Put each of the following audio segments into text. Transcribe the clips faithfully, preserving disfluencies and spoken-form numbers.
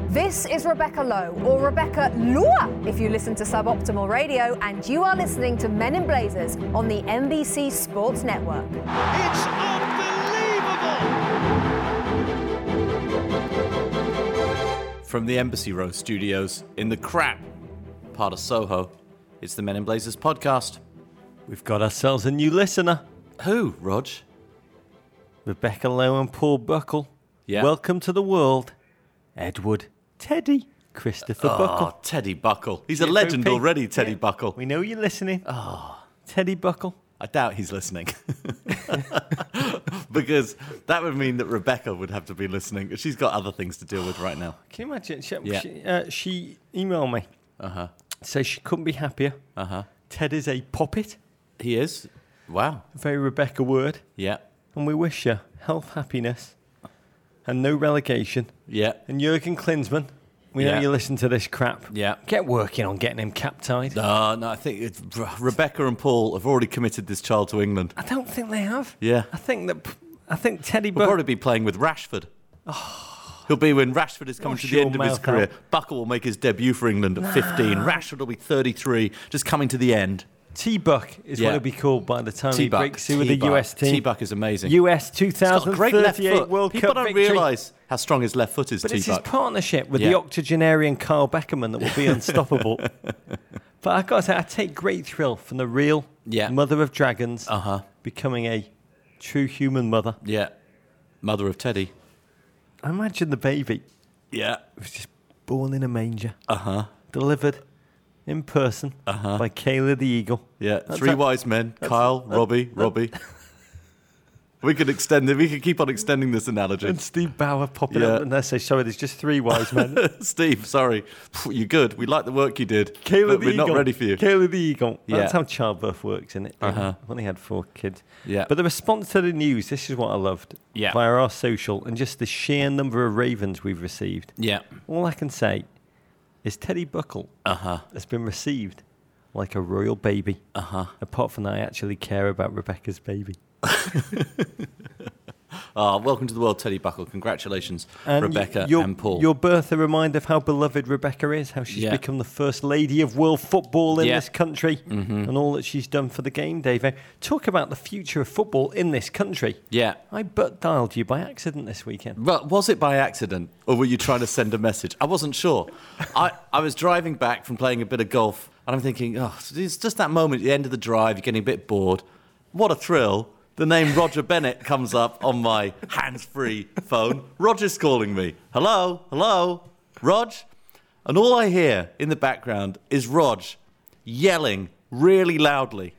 This is Rebecca Lowe, or Rebecca Lua, if you listen to Suboptimal Radio, and you are listening to Men in Blazers on the N B C Sports Network. It's unbelievable! From the Embassy Row studios in the crap part of Soho, it's the Men in Blazers podcast. We've got ourselves a new listener. Who, Rog? Rebecca Lowe and Paul Buckle. Yeah. Welcome to the world, Edward Teddy Christopher oh, Buckle. Teddy Buckle. He's T a F O P. legend already, Teddy Yeah. Buckle. We know you're listening. Oh, Teddy Buckle. I doubt he's listening. Because that would mean that Rebecca would have to be listening. She's got other things to deal with right now. Can you imagine? She, Yeah. she, uh, she emailed me. Uh-huh. Says she couldn't be happier. Uh-huh. Ted is a puppet. He is? Wow. A very Rebecca word. Yeah. And we wish you health, happiness, and no relegation. Yeah. And Jurgen Klinsmann, we know Yeah. you listen to this crap. Yeah. Get working on getting him cap-tied. No, no, I think it's, Rebecca and Paul have already committed this child to England. I don't think they have. Yeah. I think that I think Teddy We'll Buck. probably be playing with Rashford. He'll be when Rashford is coming Wash to the your end of his mouth career. out. Buckle will make his debut for England at fifteen. Rashford will be thirty-three, just coming to the end. T-Buck is Yeah. what he'll be called by the time he T-Buck. breaks through with the T-Buck. U S team. T-Buck is amazing. U S He's got a great left twenty thirty-eight foot. World People Cup don't victory. realise how strong his left foot is, But it's his T-Buck. partnership with Yeah. the octogenarian Carl Beckerman that will be unstoppable. But I've got to say, I take great thrill from the real Yeah. mother of dragons Uh-huh. becoming a true human mother. Yeah. Mother of Teddy. I imagine the baby Yeah. was just born in a manger, Uh-huh. delivered in person Uh-huh. by Kayla the Eagle. Yeah. That's Three a- wise men. Kyle, Robbie, Robbie. We could extend it. We could keep on extending this analogy. And Steve Bauer popping Yeah. up and they say, sorry, there's just three wise men. Steve, sorry. You're good. We like the work you did. Kayla but the we're Eagle. not ready for you. Kayla the Eagle. That's Yeah. how childbirth works, isn't it? Uh-huh. I've only had four kids. Yeah. But the response to the news, this is what I loved. Yeah. Via our social and just the sheer number of ravens we've received. Yeah. All I can say is Teddy Buckle Uh-huh. has been received like a royal baby. Uh-huh. Apart from that, I actually care about Rebecca's baby. Ah, welcome to the world, Teddy Buckle. Congratulations, And Rebecca your, and Paul. Your birth a reminder of how beloved Rebecca is, how she's Yeah. become the first lady of world football in Yeah. this country, Mm-hmm. and all that she's done for the game, Dave. Talk about the future of football in this country. Yeah. I butt dialed you by accident this weekend. But was it by accident, or were you trying to send a message? I wasn't sure. I, I was driving back from playing a bit of golf, and I'm thinking, oh, it's just that moment at the end of the drive, you're getting a bit bored. What a thrill. The name Roger Bennett comes up on my hands-free phone. Roger's calling me. Hello? Hello? Rog? And all I hear in the background is Rog yelling really loudly.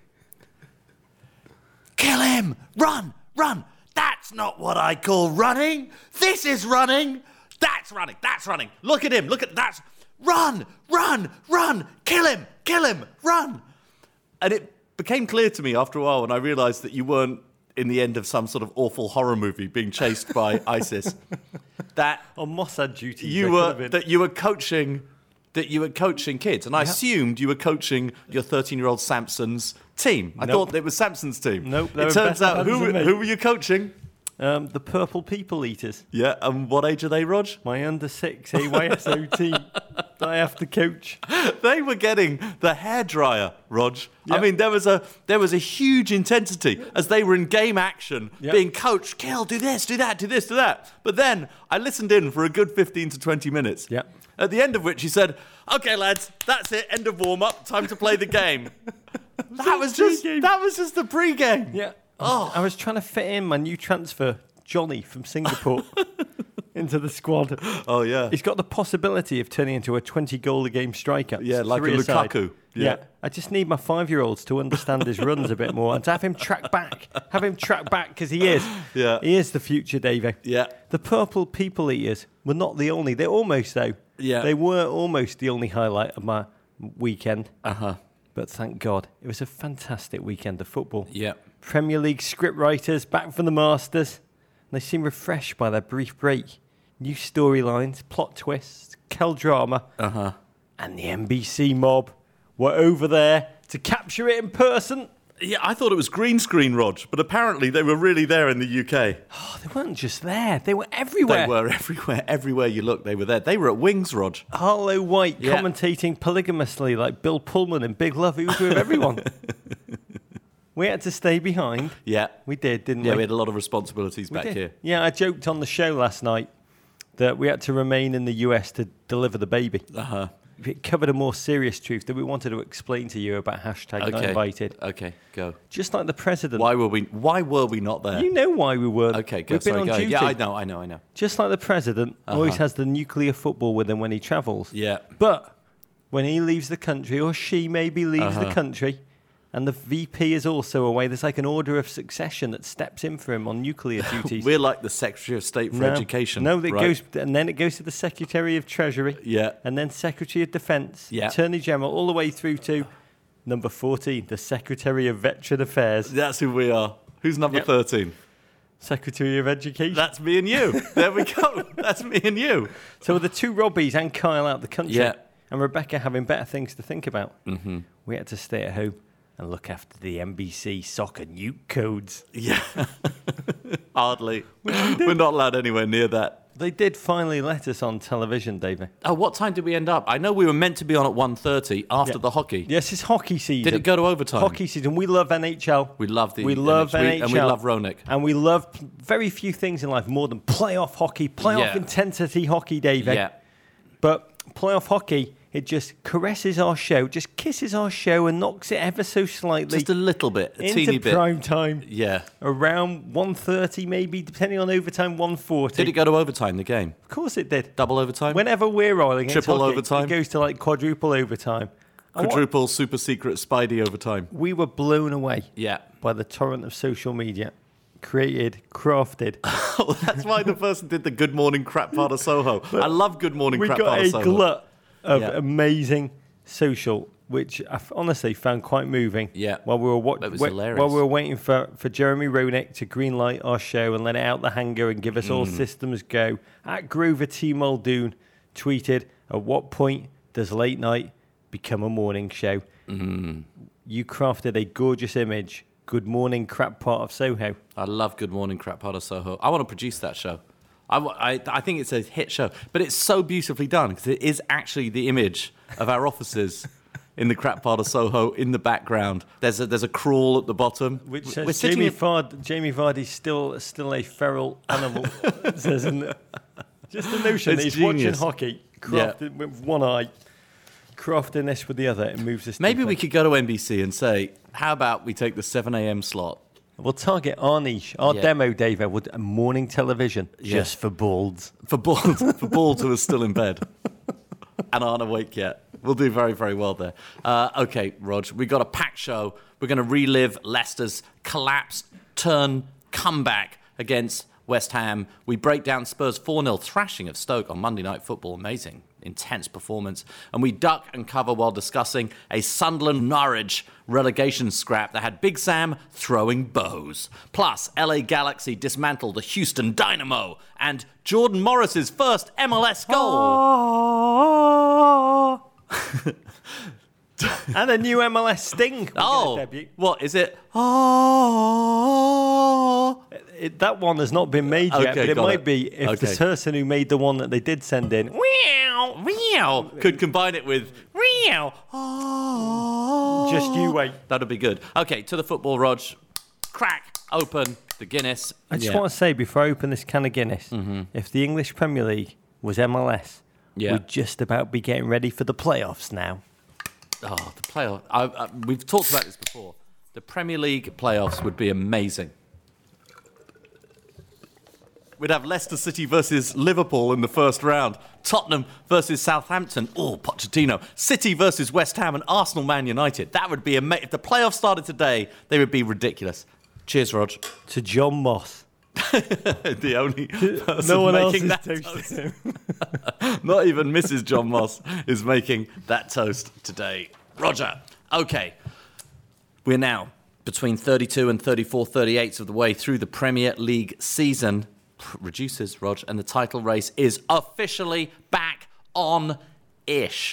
Kill him! Run! Run! That's not what I call running! This is running! That's running! That's running! Look at him! Look at that! Run! Run! Run! Kill him! Kill him! Run! And it became clear to me after a while when I realised that you weren't in the end of some sort of awful horror movie being chased by ISIS, that On Mossad duty, you were that you were coaching that you were coaching kids, and I assumed you were coaching your thirteen-year-old Samson's team. I Nope. thought it was Samson's team. Nope, they It were turns better out hands who than me. who were you coaching? um, the Purple People Eaters, Yeah, and what age are they, Rog? my under six A Y S O team that I have to coach. They were getting the hairdryer, Rog. I Yep. mean, there was a there was a huge intensity as they were in game action, Yep. being coached. Kill, do this, do that, do this, do that. But then I listened in for a good fifteen to twenty minutes. Yep. At the end of which he said, "Okay, lads, that's it. End of warm up. Time to play the game." that was just pre-game. that was just the pre-game. Yeah. Oh. I was trying to fit in my new transfer, Johnny from Singapore, into the squad. Oh yeah. He's got the possibility of turning into a twenty-goal-a-game striker. Yeah, like a Three-a-side. Lukaku. Yeah. Yeah. I just need my five-year-olds to understand his runs a bit more and to have him track back. Have him track back because he is. Yeah. He is the future, Davey. Yeah. The Purple People Eaters were not the only. They're almost, though. Yeah. They were almost the only highlight of my weekend. Uh-huh. But thank God, it was a fantastic weekend of football. Yeah. Premier League scriptwriters back from the Masters. They seem refreshed by their brief break. New storylines, plot twists, Kel drama, Uh-huh. and the N B C mob were over there to capture it in person. Yeah, I thought it was green screen, Rog, but apparently they were really there in the U K. Oh, they weren't just there. They were everywhere. They were everywhere. Everywhere you look, they were there. They were at Wings, Rog. Harlow White Yeah. commentating polygamously like Bill Pullman in Big Love. He was with everyone. We had to stay behind. Yeah. We did, didn't Yeah, we? we had a lot of responsibilities We back did. here. Yeah, I joked on the show last night that we had to remain in the U S to deliver the baby. Uh-huh. It covered a more serious truth that we wanted to explain to you about hashtag not Okay. invited. Okay, go. Just like the president. Why were we Why were we not there? You know why we were. Okay, go. We've been Sorry, on go. duty. Yeah, I know, I know, I know. Just like the president always Uh-huh. has the nuclear football with him when he travels. Yeah. But when he leaves the country, or she maybe leaves the Uh-huh. country, and the V P is also away, there's like an order of succession that steps in for him on nuclear duties. We're like the Secretary of State for no, Education. No, that right? goes, and then it goes to the Secretary of Treasury. Yeah. And then Secretary of Defence, Yeah. Attorney General, all the way through to number fourteen, the Secretary of Veteran Affairs, That's who we are. Who's number Yep. thirteen? Secretary of Education. That's me and you. There we go. That's me and you. So with the two Robbies and Kyle out the country, Yeah. and Rebecca having better things to think about, mm-hmm. we had to stay at home and look after the N B C soccer nuke codes. Yeah. Hardly. We're not allowed anywhere near that. They did finally let us on television, David. Oh, what time did we end up? I know we were meant to be on at one thirty after Yeah. the hockey. Yes, it's hockey season. Did it go to overtime? Hockey season. We love N H L. We love the We love N H L. N H L. And we love Roenick. And we love p- very few things in life more than playoff hockey, playoff Yeah. intensity hockey, David. Yeah. But playoff hockey, it just caresses our show, just kisses our show and knocks it ever so slightly Just a little bit, a into teeny bit. prime time. Yeah. Around one thirty, maybe, depending on overtime, one forty. Did it go to overtime, the game? Of course it did. Double overtime? Whenever we're rolling, against Triple hockey, overtime? it goes to like quadruple overtime. And what- Quadruple super secret Spidey overtime. We were blown away Yeah. by the torrent of social media created, crafted. Oh, that's why the person did the Good Morning Crap Part of Soho. I love Good Morning We Crap got Part of a Soho. glut of Yeah. amazing social, which I f- honestly found quite moving. Yeah. While we were wa- That was wa- hilarious. while we were waiting for, for Jeremy Roenick to greenlight our show and let it out the hanger and give us all Mm. systems go, at Grover T. Muldoon tweeted, "At what point does late night become a morning show?" Mm. You crafted a gorgeous image. Good morning, crap part of Soho. I love Good Morning Crap Part of Soho. I want to produce that show. I, wa- I, I think it's a hit show, but it's so beautifully done because it is actually the image of our offices in the crap part of Soho in the background. There's a, there's a crawl at the bottom. Which We're says sitting Jamie, in- Vard- Jamie Vardy's still still a feral animal. It says, isn't it? Just the notion that It's he's watching genius. hockey, Yeah. crafted with one eye, crafting this with the other, it moves us. Maybe we deeper. could go to N B C and say, how about we take the seven a.m. slot? We'll target our niche, our Yeah. demo, David, with a morning television Yeah. just for balds. For balls, for balls who are still in bed and aren't awake yet. We'll do very, very well there. Uh, okay, Rog, we got a packed show. We're going to relive Leicester's collapse, turn, comeback against West Ham. We break down Spurs' four nil thrashing of Stoke on Monday Night Football. Amazing, intense performance. And we duck and cover while discussing a Sunderland-Norwich relegation scrap that had Big Sam throwing bows. Plus, L A Galaxy dismantled the Houston Dynamo and Jordan Morris's first M L S goal. And a new M L S Sting. We're Oh, gonna debut. what is it? Oh, It, that one has not been made yet, Okay, but it got might it. be if the Okay. person who made the one that they did send in meow, meow. Could combine it with meow. Oh, Just you wait. That'd be good. Okay, to the football, Rog. Crack open the Guinness. I just Yeah. want to say before I open this can of Guinness, if the English Premier League was M L S, Yeah. we'd just about be getting ready for the playoffs now. Oh, the playoff. I, I, we've talked about this before. The Premier League playoffs would be amazing. We'd have Leicester City versus Liverpool in the first round. Tottenham versus Southampton. Oh, Pochettino. City versus West Ham and Arsenal Man United. That would be amazing. If the playoffs started today, they would be ridiculous. Cheers, Rog. To John Moss. The only person No one else making is that toasting toast. Not even Missus John Moss is making that toast today. Roger. Okay. We're now between thirty-two and thirty-four thirty-eighths of the way through the Premier League season. Reduces, Rog, and the title race is officially back on-ish.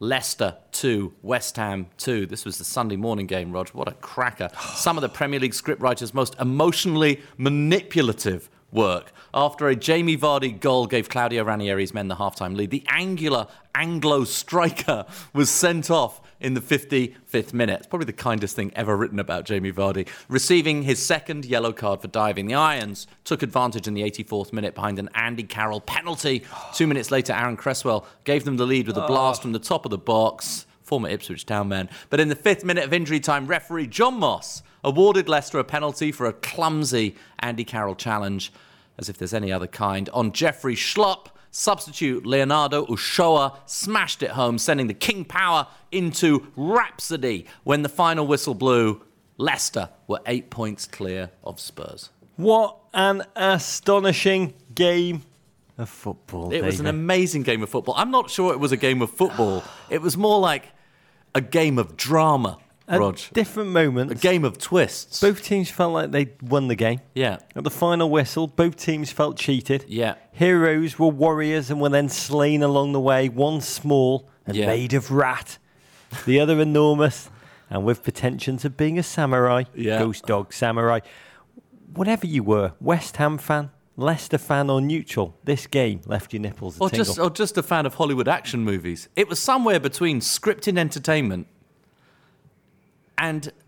Leicester two, West Ham two. This was the Sunday morning game, Rog. What a cracker. Some of the Premier League scriptwriters' most emotionally manipulative work. After a Jamie Vardy goal gave Claudio Ranieri's men the halftime lead, the angular Anglo striker was sent off in the fifty-fifth minute. It's probably the kindest thing ever written about Jamie Vardy, receiving his second yellow card for diving. The Irons took advantage in the eighty-fourth minute behind an Andy Carroll penalty. Two minutes later, Aaron Cresswell gave them the lead with a blast from the top of the box. Former Ipswich Town man. But in the fifth minute of injury time, referee John Moss awarded Leicester a penalty for a clumsy Andy Carroll challenge, as if there's any other kind, on Jeffrey Schlupp. Substitute Leonardo Ushoa smashed it home, sending the King Power into rhapsody. When the final whistle blew, Leicester were eight points clear of Spurs. What an astonishing game of football, It was David. an amazing game of football. I'm not sure it was a game of football. It was more like a game of drama, At Rog. different moments, A game of twists. both teams felt like they'd won the game. Yeah. At the final whistle, both teams felt cheated. Yeah. Heroes were warriors and were then slain along the way, one small and Yeah. made of rat, the other enormous and with pretensions of being a samurai, Yeah. ghost dog samurai. Whatever you were, West Ham fan, Leicester fan or neutral, this game left your nipples a Or tingle. just, or just a fan of Hollywood action movies. It was somewhere between scripted entertainment and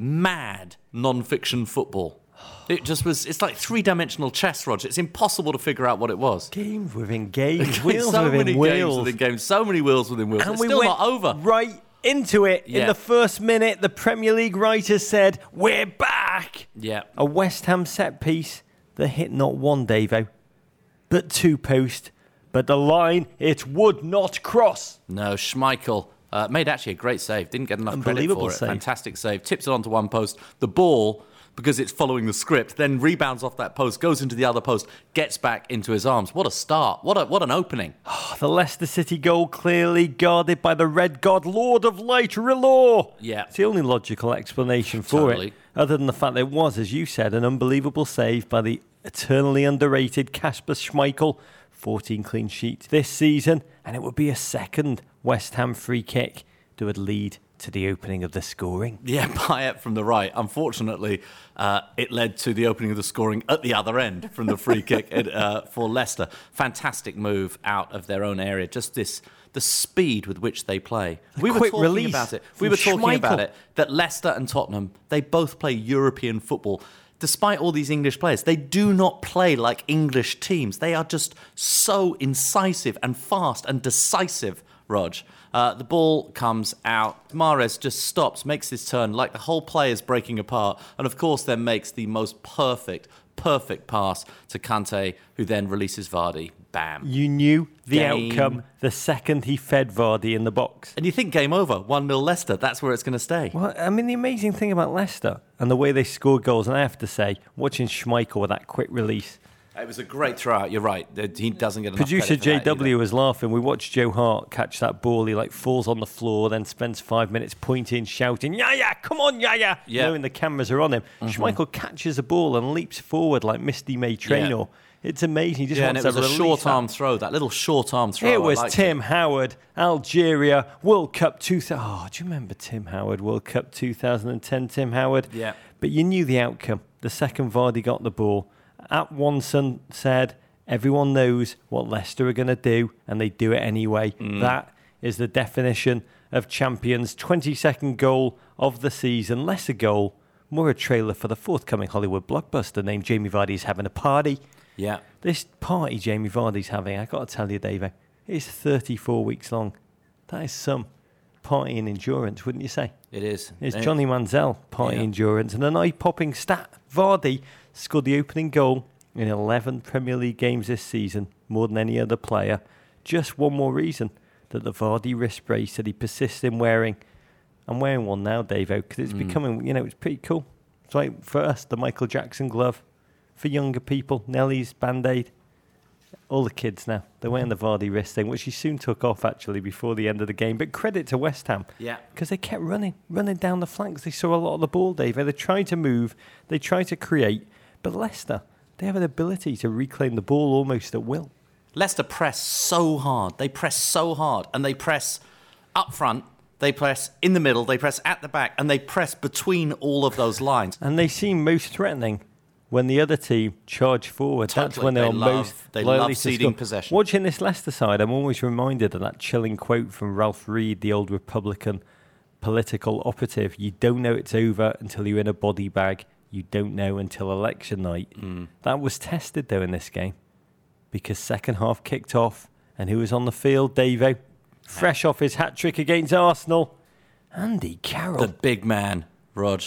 mad non-fiction football. It just was, it's like three-dimensional chess, Roger. It's impossible to figure out what it was. Games within games, wheels so within many wheels. games within games, so many wheels within wheels. And It's we still went not over. right into it. In Yeah. the first minute, the Premier League writers said, "We're back." Yeah. A West Ham set piece that hit not one, Davo, but two post. But the line, it would not cross. No, Schmeichel uh, made actually a great save. Didn't get enough credit Unbelievable for it. save. Fantastic save. Tips it onto one post. The ball, because it's following the script, then rebounds off that post, goes into the other post, gets back into his arms. What a start. What a, what an opening. The Leicester City goal clearly guarded by the Red God, Lord of Light, Rilor. Yeah. It's the only logical explanation for Totally. it, other than the fact that it was, as you said, an unbelievable save by the eternally underrated Kasper Schmeichel. fourteen clean sheets this season, and it would be a second West Ham free kick that would lead to the opening of the scoring. Yeah, Payet from the right. Unfortunately, uh, it led to the opening of the scoring at the other end from the free kick at, uh, for Leicester. Fantastic move out of their own area. Just this, the speed with which they play. The we were quick talking release about it. We from were talking about Schmeichel. it that Leicester and Tottenham, they both play European football. Despite all these English players, they do not play like English teams. They are just so incisive and fast and decisive, Rog. Uh, the ball comes out. Mahrez just stops, makes his turn like the whole play is breaking apart. And of course, then makes the most perfect, perfect pass to Kante, who then releases Vardy. Bam. You knew the Game. outcome the second he fed Vardy in the box. And you think game over, one nil Leicester, that's where it's going to stay. Well, I mean, the amazing thing about Leicester and the way they score goals, and I have to say, watching Schmeichel with that quick release. It was a great throw-out, you're right. He doesn't get enough Producer credit for J that W either. was laughing. We watched Joe Hart catch that ball. He like falls on the floor, then spends five minutes pointing, shouting, "Yaya, come on, Yaya!" Yeah. Knowing the cameras are on him. Mm-hmm. Schmeichel catches a ball and leaps forward like Misty May Traynor. Yeah. It's amazing. He just Yeah, and wants it was to a release short arm that. throw, that little short arm throw. It I was liked Tim Howard, Algeria, World Cup two thousand. Oh, do you remember Tim Howard, World Cup two thousand ten, Tim Howard? Yeah. But you knew the outcome. The second Vardy got the ball. At Watson said, everyone knows what Leicester are going to do, and they do it anyway. Mm. That is the definition of champions. twenty-second goal of the season. Less a goal, more a trailer for the forthcoming Hollywood blockbuster named Jamie Vardy's Having a Party. Yeah. This party Jamie Vardy's having, I got to tell you, Dave, is thirty-four weeks long. That is some partying endurance, wouldn't you say? It is. It's It- Johnny Manziel party Yeah. endurance. And an eye-popping stat, Vardy scored the opening goal in eleven Premier League games this season, more than any other player. Just one more reason that the Vardy wrist brace that he persists in wearing. I'm wearing one now, Davo, because it's Mm. becoming, you know, it's pretty cool. It's like, for us, the Michael Jackson glove. For younger people, Nellie's Band-Aid. All the kids now, they're wearing the Vardy wrist thing, which he soon took off, actually, before the end of the game. But credit to West Ham. Yeah. Because they kept running, running down the flanks. They saw a lot of the ball, Dave. They tried to move, they tried to create. But Leicester, they have an ability to reclaim the ball almost at will. Leicester press so hard. They press so hard, and they press up front, they press in the middle, they press at the back, and they press between all of those lines. And they seem most threatening when the other team charge forward. Totally. That's when they're they love, most They likely love to ceding score. possession. Watching this Leicester side, I'm always reminded of that chilling quote from Ralph Reed, the old Republican political operative. You don't know it's over until you're in a body bag. You don't know until election night. Mm. That was tested, though, in this game. Because second half kicked off, and who was on the field? Davo. Fresh off his hat-trick against Arsenal. Andy Carroll. The big man, Rog.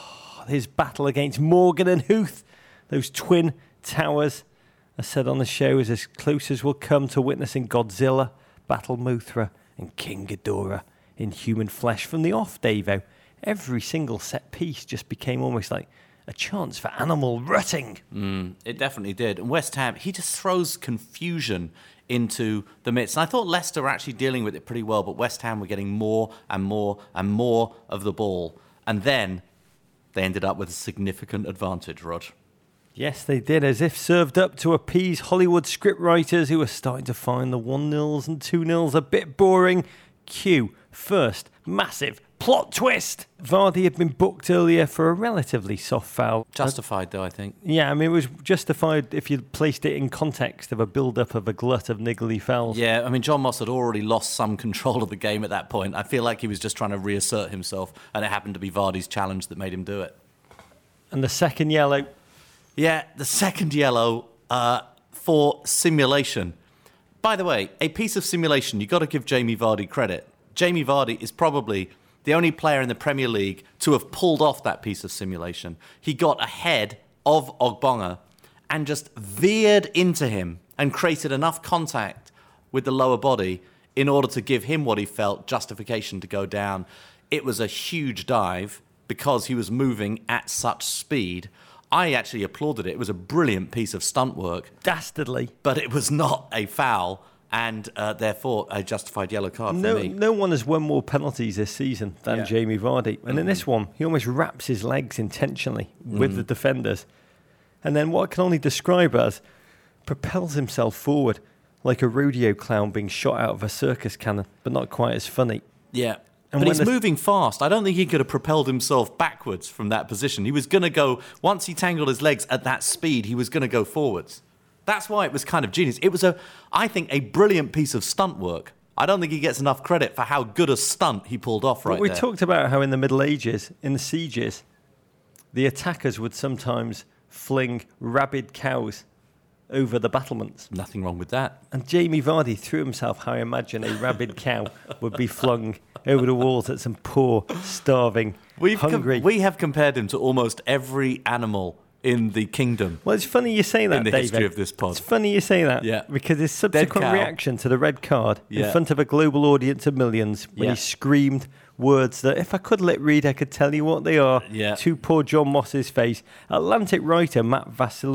His battle against Morgan and Huth. Those twin towers, as said on the show, is as close as we'll come to witnessing Godzilla battle Mothra and King Ghidorah in human flesh. From the off, Davo, every single set piece just became almost like a chance for animal rutting. Mm, it definitely did. And West Ham, he just throws confusion into the midst. And I thought Leicester were actually dealing with it pretty well, but West Ham were getting more and more and more of the ball. And then they ended up with a significant advantage, Rog. Yes, they did, as if served up to appease Hollywood scriptwriters who were starting to find the one-nils and two-nils a bit boring. Cue first massive plot twist. Vardy had been booked earlier for a relatively soft foul. Justified, though, I think. Yeah, I mean, it was justified if you placed it in context of a build-up of a glut of niggly fouls. Yeah, I mean, John Moss had already lost some control of the game at that point. I feel like he was just trying to reassert himself, and it happened to be Vardy's challenge that made him do it. And the second yellow. Yeah, the second yellow uh, for simulation. By the way, a piece of simulation, you've got to give Jamie Vardy credit. Jamie Vardy is probably the only player in the Premier League to have pulled off that piece of simulation. He got ahead of Ogbonga and just veered into him and created enough contact with the lower body in order to give him what he felt justification to go down. It was a huge dive because he was moving at such speed. I actually applauded it. It was a brilliant piece of stunt work. Dastardly. But it was not a foul, and uh, therefore a justified yellow card No, for me. no one has won more penalties this season than Yeah. Jamie Vardy. And Mm. in this one, he almost wraps his legs intentionally with mm. the defenders. And then what I can only describe as propels himself forward like a rodeo clown being shot out of a circus cannon, but not quite as funny. Yeah. And but when he's the- moving fast. I don't think he could have propelled himself backwards from that position. He was going to go, once he tangled his legs at that speed, he was going to go forwards. That's why it was kind of genius. It was, a, I think, a brilliant piece of stunt work. I don't think he gets enough credit for how good a stunt he pulled off right But we there. talked about how in the Middle Ages, in the sieges, the attackers would sometimes fling rabid cows over the battlements. Nothing wrong with that. And Jamie Vardy threw himself how I imagine a rabid cow would be flung over the walls at some poor, starving, We've com- hungry... we have compared him to almost every animal in the kingdom. Well, it's funny you say that, in the David. history of this pod. It's funny you say that, Yeah. because his subsequent cow. reaction to the red card Yeah. in front of a global audience of millions when Yeah. he screamed words that, if I could lip read, I could tell you what they are, Yeah. to poor John Moss's face. Atlantic writer Matt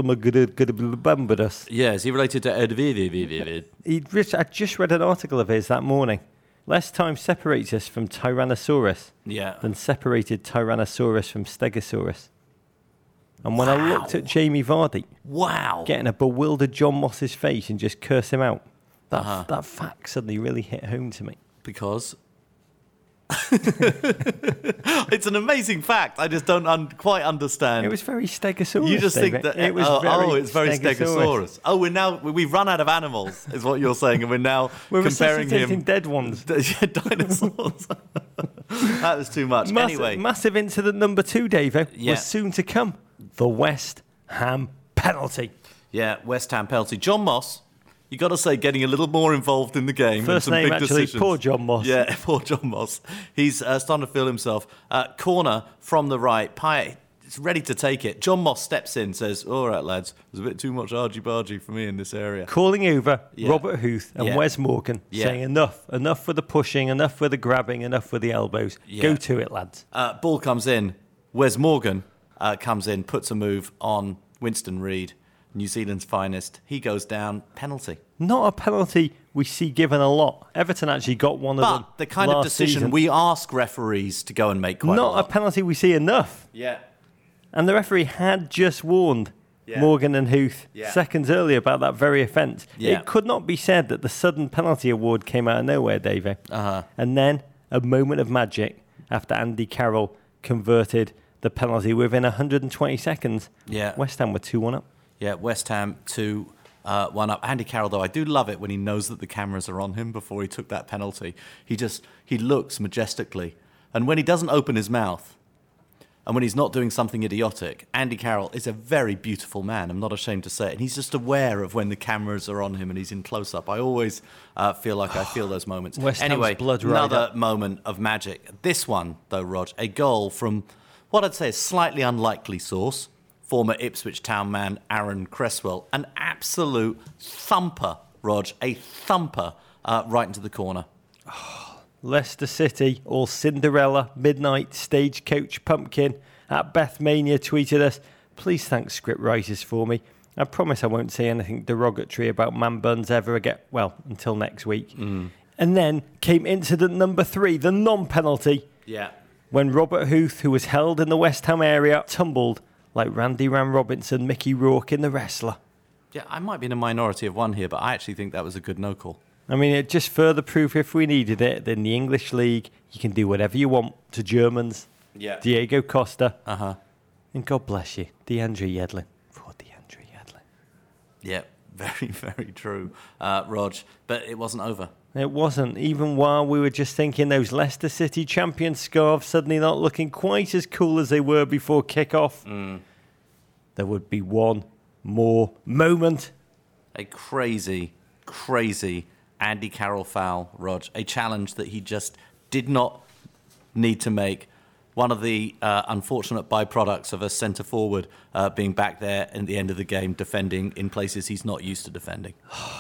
Vasilamagudagudabumbadus. Yeah, is he related to Ed Vivi? He'd writ- I just read an article of his that morning. Less time separates us from Tyrannosaurus Yeah. than separated Tyrannosaurus from Stegosaurus. And when I Wow. looked at Jamie Vardy Wow. getting a bewildered John Moss's face and just curse him out, that, Uh-huh. that fact suddenly really hit home to me. Because it's an amazing fact. I just don't un- quite understand. It was very Stegosaurus. you just think David. that it was oh, very oh, it's very Stegosaurus. Stegosaurus. Oh, we're now we've run out of animals, is what you're saying, and we're now We're comparing resuscitating him dead ones. Yeah, dinosaurs. That was too much. Massive, anyway, massive incident number two, Davo, Yeah. was soon to come. The West Ham penalty. yeah, West Ham penalty. John Moss. You got to say, getting a little more involved in the game. and First some name, big actually, decisions. poor John Moss. Yeah, poor John Moss. He's uh, starting to feel himself. Uh, corner from the right. Pyatt is ready to take it. John Moss steps in, says, all right, lads, there's a bit too much argy-bargy for me in this area. Calling over Yeah. Robert Huth and Yeah. Wes Morgan, Yeah. saying enough, enough with the pushing, enough with the grabbing, enough with the elbows. Yeah. Go to it, lads. Uh, ball comes in. Wes Morgan uh, comes in, puts a move on Winston Reid, New Zealand's finest. He goes down, penalty. Not a penalty we see given a lot. Everton actually got one of them. But the kind of last decision season. we ask referees to go and make quite a Not lot. a penalty we see enough. Yeah. And the referee had just warned Yeah. Morgan and Huth, Yeah. seconds earlier about that very offence. Yeah. It could not be said that the sudden penalty award came out of nowhere, Davey. Uh-huh. And then a moment of magic after Andy Carroll converted the penalty within one hundred twenty seconds. Yeah. West Ham were two one up. Yeah, West Ham two, uh, one up. Andy Carroll, though, I do love it when he knows that the cameras are on him before he took that penalty. He just, he looks majestically. And when he doesn't open his mouth, and when he's not doing something idiotic, Andy Carroll is a very beautiful man. I'm not ashamed to say it. And he's just aware of when the cameras are on him and he's in close-up. I always uh, feel like I feel those moments. West Ham's anyway, blood another rider. moment of magic. This one, though, Rog, a goal from what I'd say is slightly unlikely source. Former Ipswich Town man Aaron Cresswell. An absolute thumper, Rog. A thumper uh, right into the corner. Leicester City, all Cinderella, Midnight, Stagecoach, Pumpkin at Bethmania tweeted us, please thank script writers for me. I promise I won't say anything derogatory about man buns ever again. Well, until next week. Mm. And then came incident number three, the non-penalty. Yeah. When Robert Huth, who was held in the West Ham area, tumbled like Randy Ram Robinson, Mickey Rourke in The Wrestler. Yeah, I might be in a minority of one here, but I actually think that was a good no call. I mean, it just further proof, if we needed it, that in the English league, you can do whatever you want to Germans. Yeah. Diego Costa. Uh-huh. And God bless you, DeAndre Yedlin. For DeAndre Yedlin. Yeah, very, very true, uh, Rog. But it wasn't over. It wasn't, even while we were just thinking those Leicester City champion scarves suddenly not looking quite as cool as they were before kick-off. Mm. There would be one more moment. A crazy, crazy Andy Carroll foul, Rog. A challenge that he just did not need to make. One of the uh, unfortunate byproducts of a centre-forward uh, being back there at the end of the game defending in places he's not used to defending.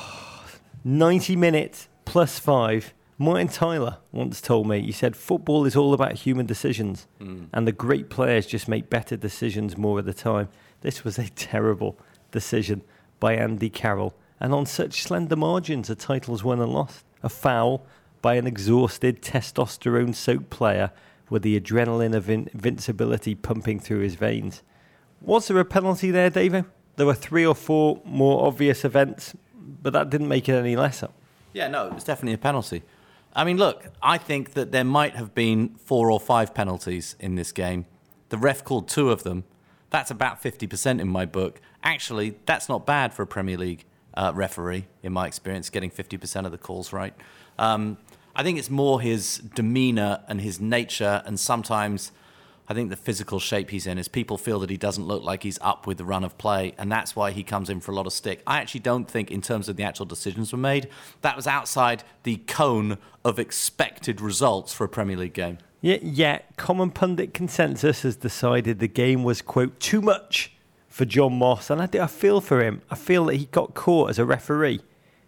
ninety minutes plus five. Martin Tyler once told me, he said, football is all about human decisions, mm. and the great players just make better decisions more of the time. This was a terrible decision by Andy Carroll, and on such slender margins, the titles won and lost. A foul by an exhausted, testosterone-soaked player with the adrenaline of in- invincibility pumping through his veins. Was there a penalty there, David? There were three or four more obvious events, but that didn't make it any lesser. Yeah, no, it was definitely a penalty. I mean, look, I think that there might have been four or five penalties in this game. The ref called two of them. That's about fifty percent in my book. Actually, that's not bad for a Premier League uh, referee, in my experience, getting fifty percent of the calls right. Um, I think it's more his demeanour and his nature, and sometimes I think the physical shape he's in is people feel that he doesn't look like he's up with the run of play, and that's why he comes in for a lot of stick. I actually don't think, in terms of the actual decisions were made, that was outside the cone of expected results for a Premier League game. Yet, yet common pundit consensus has decided the game was, quote, too much for John Moss, and I, I feel for him. I feel that he got caught as a referee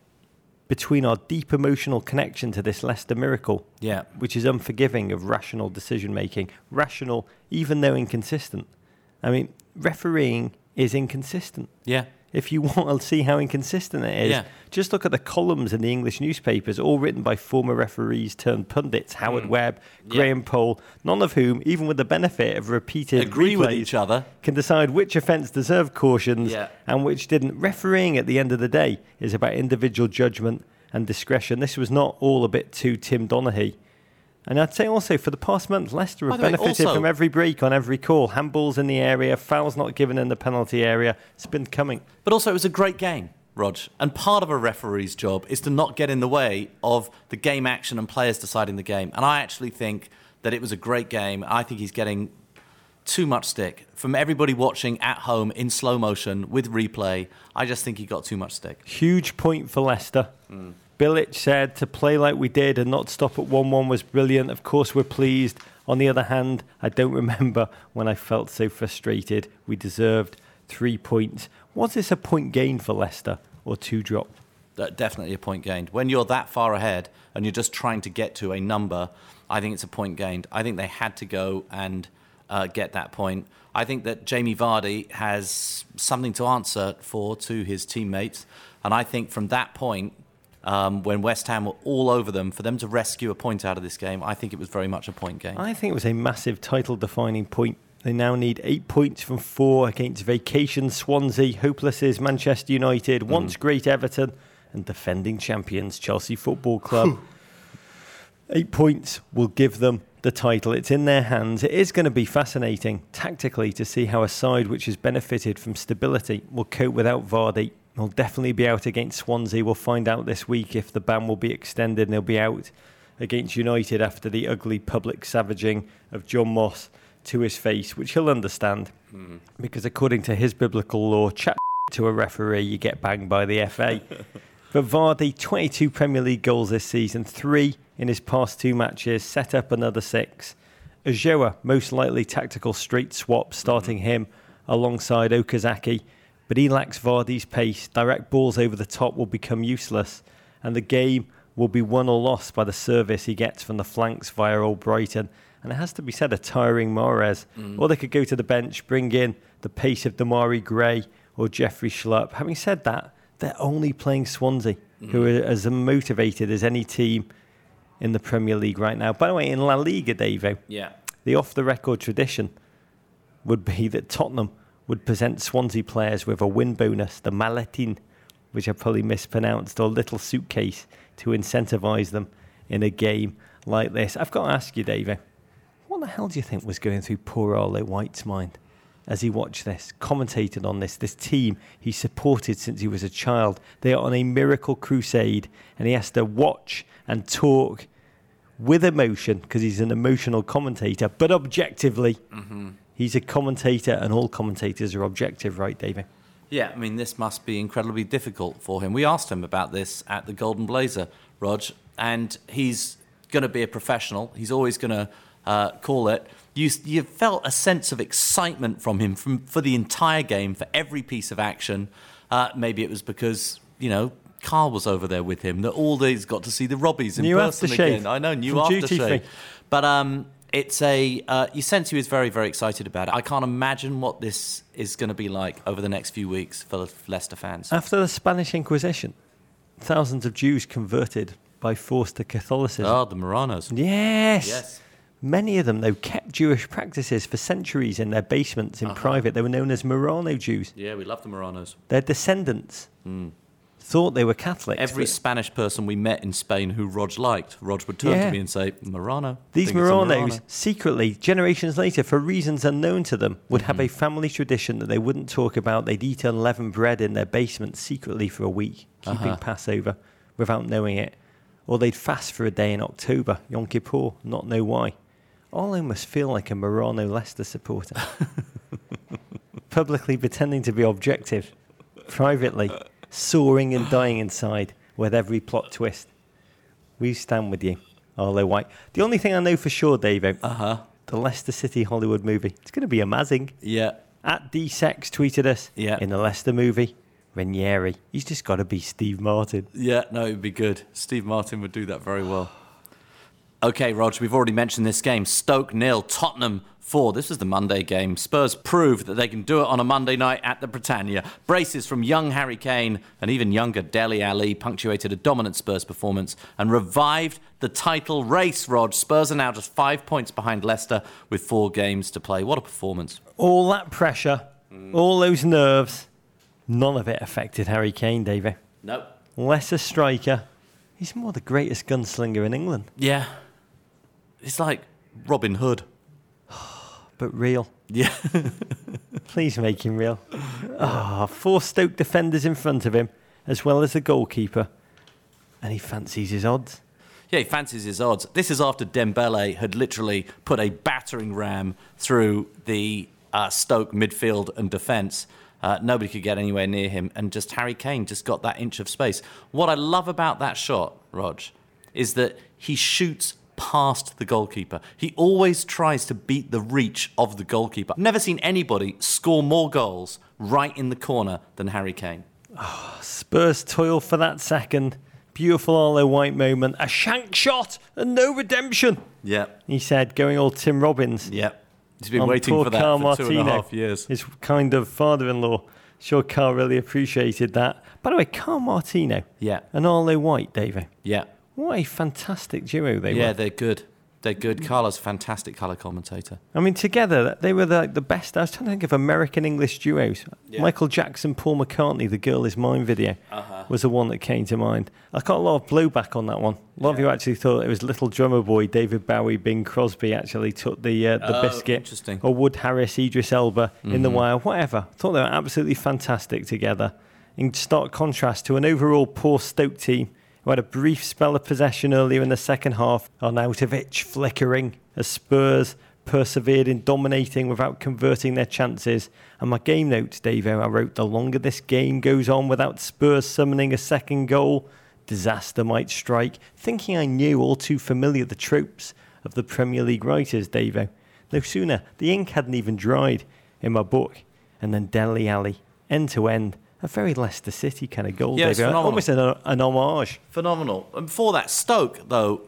between our deep emotional connection to this Leicester miracle, yeah, which is unforgiving of rational decision-making. Rational, even though inconsistent. I mean, refereeing is inconsistent. Yeah. If you want to see how inconsistent it is, yeah. just look at the columns in the English newspapers, all written by former referees turned pundits, Howard mm. Webb, Graham yeah. Poll, none of whom, even with the benefit of repeated agree replays, with each other, can decide which offence deserved cautions yeah. and which didn't. Refereeing, at the end of the day, is about individual judgment and discretion. This was not all a bit too Tim Donaghy. And I'd say also, for the past month, Leicester have benefited way, also, from every break on every call. Handballs in the area, fouls not given in the penalty area. It's been coming. But also, it was a great game, Rog. And part of a referee's job is to not get in the way of the game action and players deciding the game. And I actually think that it was a great game. I think he's getting too much stick from everybody watching at home in slow motion with replay. I just think he got too much stick. Huge point for Leicester. Mm. Bilic said to play like we did and not stop at one one was brilliant. Of course, we're pleased. On the other hand, I don't remember when I felt so frustrated. We deserved three points. Was this a point gained for Leicester or two dropped? Uh, definitely a point gained. When you're that far ahead and you're just trying to get to a number, I think it's a point gained. I think they had to go and uh, get that point. I think that Jamie Vardy has something to answer for to his teammates. And I think from that point, Um, when West Ham were all over them, for them to rescue a point out of this game, I think it was very much a point game. I think it was a massive title-defining point They now need eight points from four against vacation Swansea, hopeless is Manchester United, mm. once great Everton, and defending champions Chelsea Football Club. Eight points will give them the title. It's in their hands. It is going to be fascinating tactically to see how a side which has benefited from stability will cope without Vardy. He'll definitely be out against Swansea. We'll find out this week if the ban will be extended, and he'll be out against United after the ugly public savaging of John Moss to his face, which he'll understand, mm. because according to his biblical law, chat to a referee, you get banged by the F A. But Vardy, twenty-two Premier League goals this season, three in his past two matches, set up another six. Ulloa, most likely tactical straight swap, starting mm. him alongside Okazaki, but he lacks Vardy's pace. Direct balls over the top will become useless, and the game will be won or lost by the service he gets from the flanks via Old Brighton. And it has to be said, a tiring Mahrez. Mm. Or they could go to the bench, bring in the pace of Damari Gray or Jeffrey Schlupp. Having said that, they're only playing Swansea, mm. who are as motivated as any team in the Premier League right now. By the way, in La Liga, Davo, yeah. the off-the-record tradition would be that Tottenham would present Swansea players with a win bonus, the maletin, which I probably mispronounced, or little suitcase to incentivise them in a game like this. I've got to ask you, Davo, what the hell do you think was going through poor Arlo White's mind as he watched this, commentated on this, this team he supported since he was a child? They are on a miracle crusade, and he has to watch and talk with emotion because he's an emotional commentator, but objectively, mm-hmm. he's a commentator, and all commentators are objective, right, David? Yeah, I mean, this must be incredibly difficult for him. We asked him about this at the Golden Blazer, Rog, and he's going to be a professional. He's always going to uh, call it. You you felt a sense of excitement from him from for the entire game, for every piece of action. Uh, maybe it was because, you know, Carl was over there with him, that all these got to see the Robbies in new person aftershave. Again. I know, new aftershave. But um, it's a uh, you sense he was very, very excited about it. I can't imagine what this is going to be like over the next few weeks for Leicester fans. After the Spanish Inquisition, thousands of Jews converted by force to Catholicism. Oh, the Marranos. Yes. Yes. Many of them, though, kept Jewish practices for centuries in their basements in uh-huh. private. They were known as Marrano Jews. Yeah, we love the Marranos. Their descendants mm. thought they were Catholics. Every Spanish person we met in Spain who Rog liked, Rog would turn yeah. to me and say, Marrano. These Marranos, Marrano. secretly, generations later, for reasons unknown to them, would mm-hmm. have a family tradition that they wouldn't talk about. They'd eat unleavened bread in their basement secretly for a week, keeping uh-huh. Passover without knowing it. Or they'd fast for a day in October, Yom Kippur, not know why. Arlo must feel like a Marrano Leicester supporter. Publicly pretending to be objective. Privately, soaring and dying inside with every plot twist. We stand with you, Arlo White. The only thing I know for sure, David, uh-huh. the Leicester City Hollywood movie. It's going to be amazing. Yeah. At D Sex tweeted us, yeah. in the Leicester movie, Ranieri. He's just got to be Steve Martin. Yeah, no, it would be good. Steve Martin would do that very well. OK, Rog, we've already mentioned this game. Stoke nil, Tottenham four. This was the Monday game. Spurs proved that they can do it on a Monday night at the Britannia. Braces from young Harry Kane and even younger Dele Alli punctuated a dominant Spurs performance and revived the title race, Rog. Spurs are now just five points behind Leicester with four games to play. What a performance. All that pressure, mm. all those nerves, none of it affected Harry Kane, Davey. No. Leicester striker. He's more the greatest gunslinger in England. Yeah. It's like Robin Hood. But real. Yeah. Please make him real. Ah, oh, four Stoke defenders in front of him, as well as the goalkeeper. And he fancies his odds. Yeah, he fancies his odds. This is after Dembele had literally put a battering ram through the uh, Stoke midfield and defence. Uh, nobody could get anywhere near him. And just Harry Kane just got that inch of space. What I love about that shot, Rog, is that he shoots past the goalkeeper. He always tries to beat the reach of the goalkeeper. I've never seen anybody score more goals right in the corner than Harry Kane. Oh, Spurs toil for that second. Beautiful Arlo White moment. A shank shot and no redemption. Yeah. He said, going all Tim Robbins. Yeah. He's been waiting for that Carl for Martino, two and a half years. His kind of father-in-law. Sure, Carl really appreciated that. By the way, Carl Martino yeah. and Arlo White, David. Yeah. What a fantastic duo they yeah, were. they're good. They're good. Carlo's a fantastic colour commentator. I mean, together, they were the, the best. I was trying to think of American-English duos. Yeah. Michael Jackson, Paul McCartney, the Girl Is Mine video uh-huh. was the one that came to mind. I got a lot of blowback on that one. A lot yeah. of you actually thought it was Little Drummer Boy, David Bowie, Bing Crosby actually took the uh, the oh, biscuit. Interesting. Or Wood Harris, Idris Elba mm-hmm. in The Wire, whatever. I thought they were absolutely fantastic together. In stark contrast to an overall poor Stoke team who had a brief spell of possession earlier in the second half, Arnautovic flickering as Spurs persevered in dominating without converting their chances. And my game notes, Davo, I wrote, the longer this game goes on without Spurs summoning a second goal, disaster might strike. Thinking I knew all too familiar the tropes of the Premier League writers, Davo. No sooner, the ink hadn't even dried in my book. And then Dele Alli, end to end, a very Leicester City kind of goal, yeah, David. Almost an, an homage. Phenomenal. And before that, Stoke, though,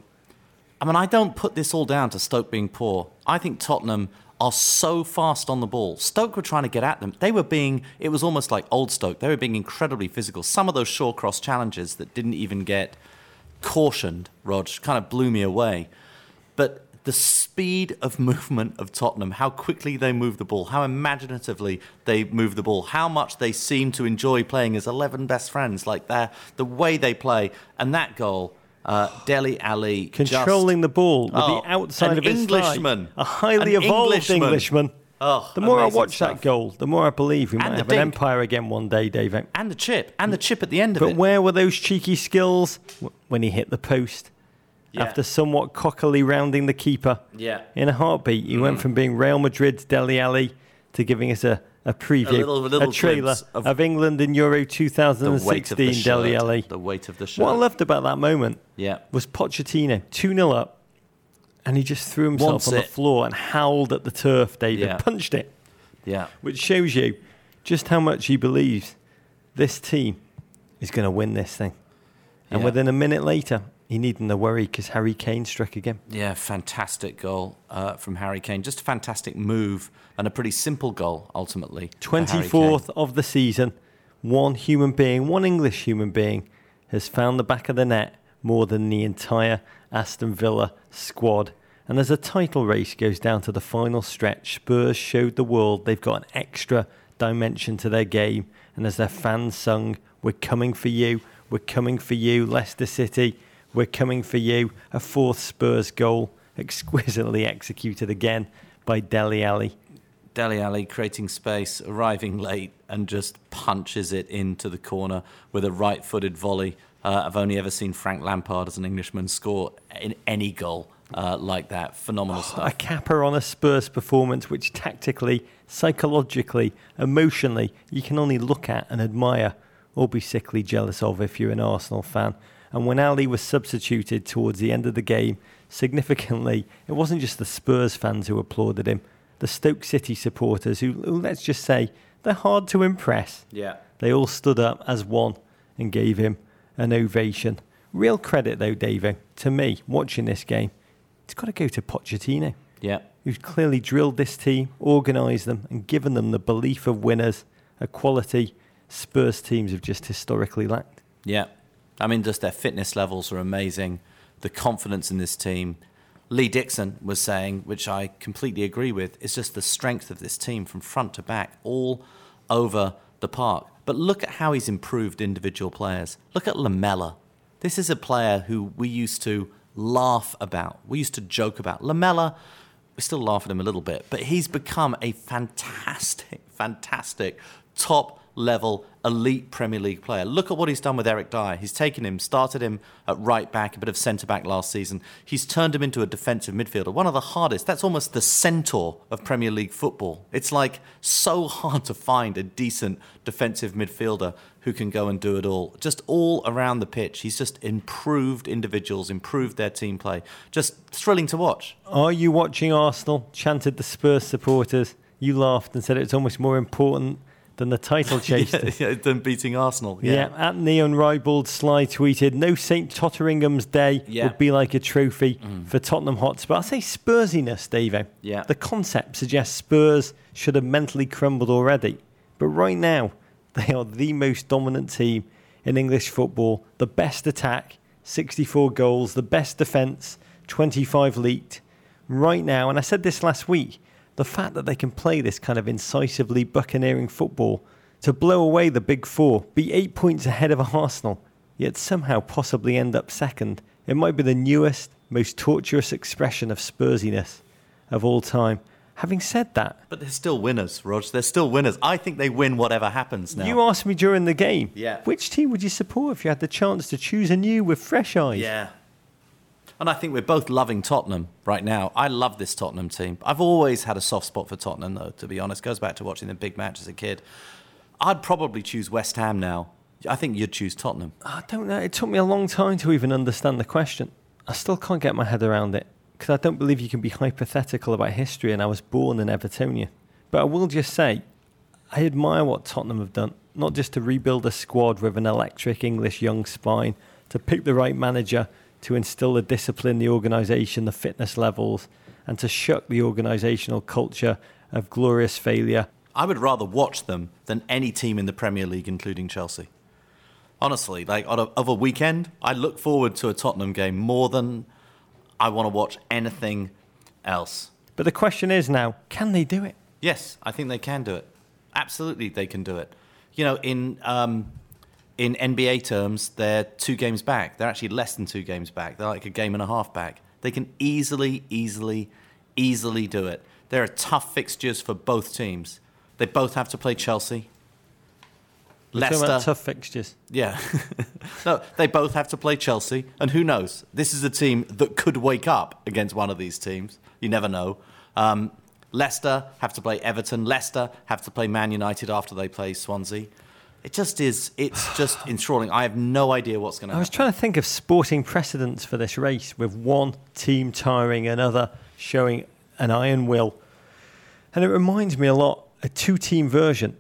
I mean, I don't put this all down to Stoke being poor. I think Tottenham are so fast on the ball. Stoke were trying to get at them. They were being, it was almost like old Stoke. They were being incredibly physical. Some of those Shawcross challenges that didn't even get cautioned, Rog, kind of blew me away. But the speed of movement of Tottenham, how quickly they move the ball, how imaginatively they move the ball, how much they seem to enjoy playing as eleven best friends, like that, the way they play. And that goal, uh, Dele Alli controlling just, the ball with oh, the outside of his Englishman, thigh. A highly an evolved Englishman. Englishman. Oh, the more I watch stuff. that goal, the more I believe we and might have dink. an empire again one day, Dave. And the chip, and the chip at the end of but it. But where were those cheeky skills when he hit the post? Yeah. After somewhat cockily rounding the keeper yeah. in a heartbeat, he mm. went from being Real Madrid's Dele Alli to giving us a, a preview, a, little, a, little a trailer of, of England in Euro twenty sixteen, Dele Alli. The weight of the shirt. What I loved about that moment yeah. was Pochettino, two nil up, and he just threw himself Wants on it. the floor and howled at the turf, David, yeah. punched it. Yeah. Which shows you just how much he believes this team is going to win this thing. And yeah. within a minute later, he needn't to worry because Harry Kane struck again. Yeah, fantastic goal uh, from Harry Kane. Just a fantastic move and a pretty simple goal, ultimately. twenty-fourth of the season, one human being, one English human being, has found the back of the net more than the entire Aston Villa squad. And as the title race goes down to the final stretch, Spurs showed the world they've got an extra dimension to their game. And as their fans sung, "We're coming for you, we're coming for you, Leicester City, we're coming for you," a fourth Spurs goal, exquisitely executed again by Dele Alli. Dele Alli creating space, arriving late, and just punches it into the corner with a right-footed volley. Uh, I've only ever seen Frank Lampard as an Englishman score in any goal uh, like that. Phenomenal oh, stuff. A capper on a Spurs performance which tactically, psychologically, emotionally, you can only look at and admire or be sickly jealous of if you're an Arsenal fan. And when Ali was substituted towards the end of the game, significantly, it wasn't just the Spurs fans who applauded him. The Stoke City supporters, who, who let's just say, they're hard to impress. Yeah. They all stood up as one and gave him an ovation. Real credit, though, David, to me, watching this game, it's got to go to Pochettino. Yeah. Who's clearly drilled this team, organised them, and given them the belief of winners, a quality Spurs teams have just historically lacked. Yeah. I mean, just their fitness levels are amazing. The confidence in this team. Lee Dixon was saying, which I completely agree with, is just the strength of this team from front to back, all over the park. But look at how he's improved individual players. Look at Lamela. This is a player who we used to laugh about. We used to joke about. Lamela, we still laugh at him a little bit, but he's become a fantastic, fantastic top-level elite Premier League player. Look at what he's done with Eric Dyer. He's taken him, started him at right back, a bit of centre-back last season. He's turned him into a defensive midfielder. One of the hardest. That's almost the centaur of Premier League football. It's like so hard to find a decent defensive midfielder who can go and do it all. Just all around the pitch. He's just improved individuals, improved their team play. Just thrilling to watch. Are you watching Arsenal? Chanted the Spurs supporters. You laughed and said it's almost more important than the title chase. yeah, yeah, than beating Arsenal. Yeah, yeah at Neon Ribald, Sly tweeted, no Saint Totteringham's day yeah. would be like a trophy mm. for Tottenham Hotspur. I'll say Spursiness, Davo. Yeah. The concept suggests Spurs should have mentally crumbled already. But right now, they are the most dominant team in English football. The best attack, sixty-four goals. The best defence, twenty-five leaked. Right now, and I said this last week, the fact that they can play this kind of incisively buccaneering football to blow away the big four, be eight points ahead of Arsenal, yet somehow possibly end up second, it might be the newest, most torturous expression of Spursiness of all time. Having said that... But they're still winners, Rog. They're still winners. I think they win whatever happens now. You asked me during the game, yeah. which team would you support if you had the chance to choose anew with fresh eyes? Yeah. And I think we're both loving Tottenham right now. I love this Tottenham team. I've always had a soft spot for Tottenham, though, to be honest. It goes back to watching the big match as a kid. I'd probably choose West Ham now. I think you'd choose Tottenham. I don't know. It took me a long time to even understand the question. I still can't get my head around it, because I don't believe you can be hypothetical about history, and I was born in Evertonia. But I will just say, I admire what Tottenham have done, not just to rebuild a squad with an electric English young spine, to pick the right manager, to instill the discipline, the organisation, the fitness levels, and to shuck the organisational culture of glorious failure. I would rather watch them than any team in the Premier League, including Chelsea. Honestly, like on a, of a weekend, I look forward to a Tottenham game more than I want to watch anything else. But the question is now, can they do it? Yes, I think they can do it. Absolutely, they can do it. You know, in um, in N B A terms, they're two games back. They're actually less than two games back. They're like a game and a half back. They can easily, easily, easily do it. There are tough fixtures for both teams. They both have to play Chelsea. We're Leicester. talking about tough fixtures. Yeah. No, they both have to play Chelsea. And who knows? This is a team that could wake up against one of these teams. You never know. Um, Leicester have to play Everton. Leicester have to play Man United after they play Swansea. It just is, it's just enthralling. I have no idea what's going to happen. I was trying to think of sporting precedents for this race, with one team tiring another, showing an iron will. And it reminds me a lot, a two-team version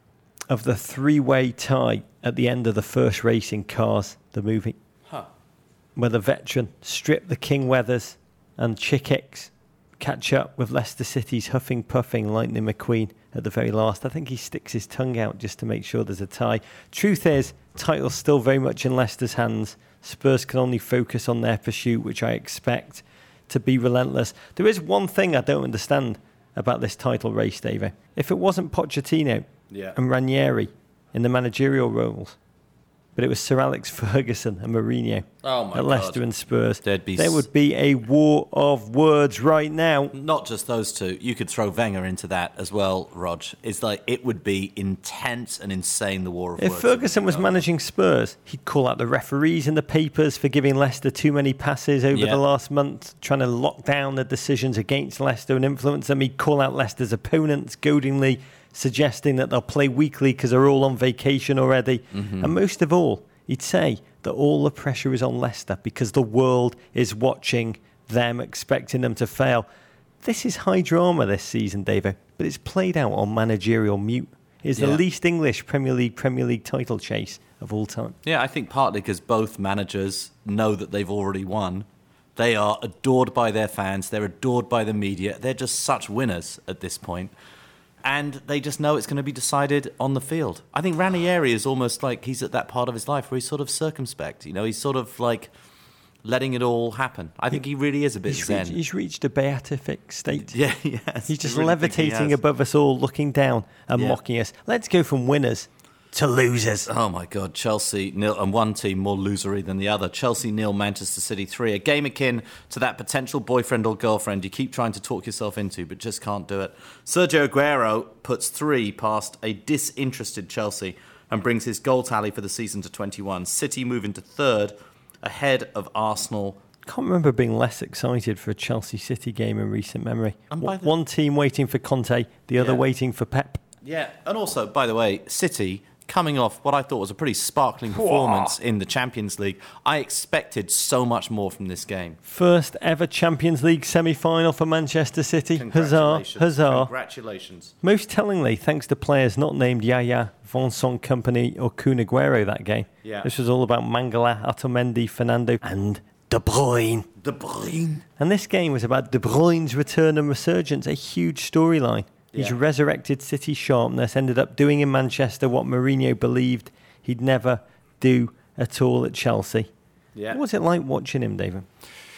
of the three-way tie at the end of the first race in Cars, the movie. Huh. Where the veteran stripped the King Weathers and Chick Hicks catch up with Leicester City's huffing, puffing Lightning McQueen at the very last. I think he sticks his tongue out just to make sure there's a tie. Truth is, title's still very much in Leicester's hands. Spurs can only focus on their pursuit, which I expect to be relentless. There is one thing I don't understand about this title race, David. If it wasn't Pochettino yeah. and Ranieri in the managerial roles, but it was Sir Alex Ferguson and Mourinho oh my at Leicester God. and Spurs, There'd be there s- would be a war of words right now. Not just those two. You could throw Wenger into that as well, Rog. It's like it would be intense and insane, the war of If words. Ferguson was managing Spurs, he'd call out the referees in the papers for giving Leicester too many passes over Yeah. the last month, trying to lock down the decisions against Leicester and influence them. He'd call out Leicester's opponents, goadingly suggesting that they'll play weekly because they're all on vacation already. Mm-hmm. And most of all, he'd say that all the pressure is on Leicester because the world is watching them, expecting them to fail. This is high drama this season, David, but it's played out on managerial mute. It's Yeah. the least English Premier League Premier League title chase of all time. Yeah, I think partly because both managers know that they've already won. They are adored by their fans. They're adored by the media. They're just such winners at this point. And they just know it's going to be decided on the field. I think Ranieri is almost like he's at that part of his life where he's sort of circumspect. You know, he's sort of like letting it all happen. I think he really is a bit He's zen. reached, he's reached a beatific state. Yeah, yes. He's just I really think he levitating has. above us all, looking down and Yeah. mocking us. Let's go from winners to losers. Oh my God, Chelsea nil, and one team more losery than the other. Chelsea nil, Manchester City three. A game akin to that potential boyfriend or girlfriend you keep trying to talk yourself into, but just can't do it. Sergio Aguero puts three past a disinterested Chelsea and brings his goal tally for the season to twenty-one. City move into third, ahead of Arsenal. Can't remember being less excited for a Chelsea City game in recent memory. And by W- the- One team waiting for Conte, the other Yeah. waiting for Pep. Yeah, and also, by the way, City coming off what I thought was a pretty sparkling performance in the Champions League. I expected so much more from this game. First ever Champions League semi-final for Manchester City. Huzzah, Congratulations. huzzah. Congratulations. Most tellingly, thanks to players not named Yaya, Vincent Kompany or Kun Aguero that game. Yeah. This was all about Mangala, Otamendi, Fernando and De Bruyne. De Bruyne. And this game was about De Bruyne's return and resurgence, a huge storyline. His Yeah. resurrected City sharpness ended up doing in Manchester what Mourinho believed he'd never do at all at Chelsea. Yeah. What was it like watching him, David?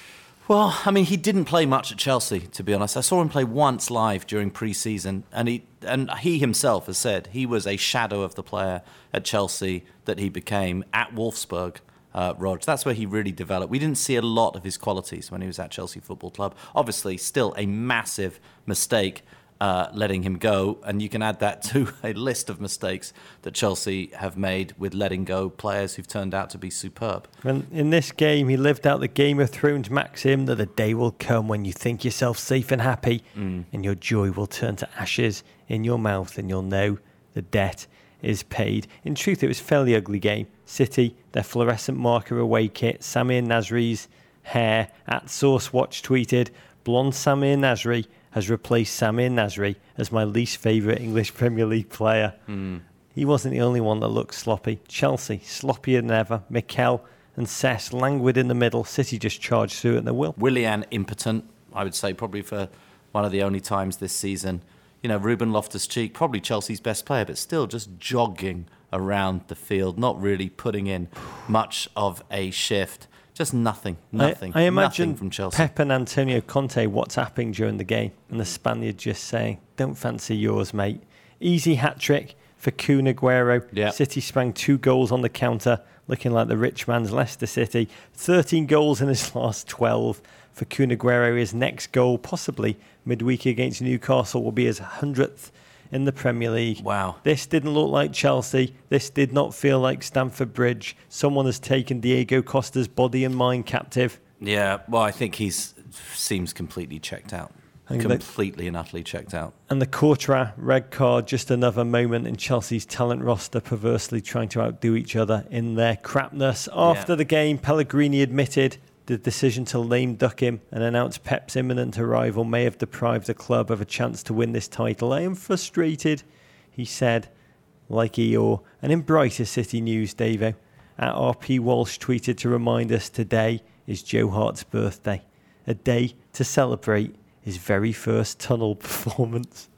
Well, I mean, he didn't play much at Chelsea, to be honest. I saw him play once live during pre-season, and he and he himself has said he was a shadow of the player at Chelsea that he became at Wolfsburg, uh, Rog. That's where he really developed. We didn't see a lot of his qualities when he was at Chelsea Football Club. Obviously, still a massive mistake uh, letting him go, and you can add that to a list of mistakes that Chelsea have made with letting go players who've turned out to be superb. And in this game, he lived out the Game of Thrones maxim that the day will come when you think yourself safe and happy, mm. and your joy will turn to ashes in your mouth, and you'll know the debt is paid. In truth, it was a fairly ugly game. City, their fluorescent marker away kit, Samir Nasri's hair, at Source Watch tweeted, "Blonde Samir Nasri has replaced Samir Nasri as my least favourite English Premier League player." Mm. He wasn't the only one that looked sloppy. Chelsea, sloppier than ever. Mikel and Cesc languid in the middle. City just charged through at their will. Willian impotent, I would say, probably for one of the only times this season. You know, Ruben Loftus-Cheek, probably Chelsea's best player, but still just jogging around the field, not really putting in much of a shift. Just nothing, nothing, I, I imagine nothing from Chelsea. Pep and Antonio Conte WhatsApping during the game, and the Spaniard just saying, "Don't fancy yours, mate." Easy hat-trick for Kun Aguero. Yep. City sprang two goals on the counter, looking like the rich man's Leicester City. thirteen goals in his last twelve for Kun Aguero. His next goal, possibly midweek against Newcastle, will be his hundredth in the Premier League. Wow. This didn't look like Chelsea. This did not feel like Stamford Bridge. Someone has taken Diego Costa's body and mind captive. Yeah, well, I think he's seems completely checked out. Completely and utterly checked out. And the Courtois red card, just another moment in Chelsea's talent roster perversely trying to outdo each other in their crapness. After yeah. the game, Pellegrini admitted the decision to lame duck him and announce Pep's imminent arrival may have deprived the club of a chance to win this title. "I am frustrated," he said, like Eeyore. And in brighter City news, Davo, at R P Walsh tweeted to remind us today is Joe Hart's birthday, a day to celebrate his very first tunnel performance,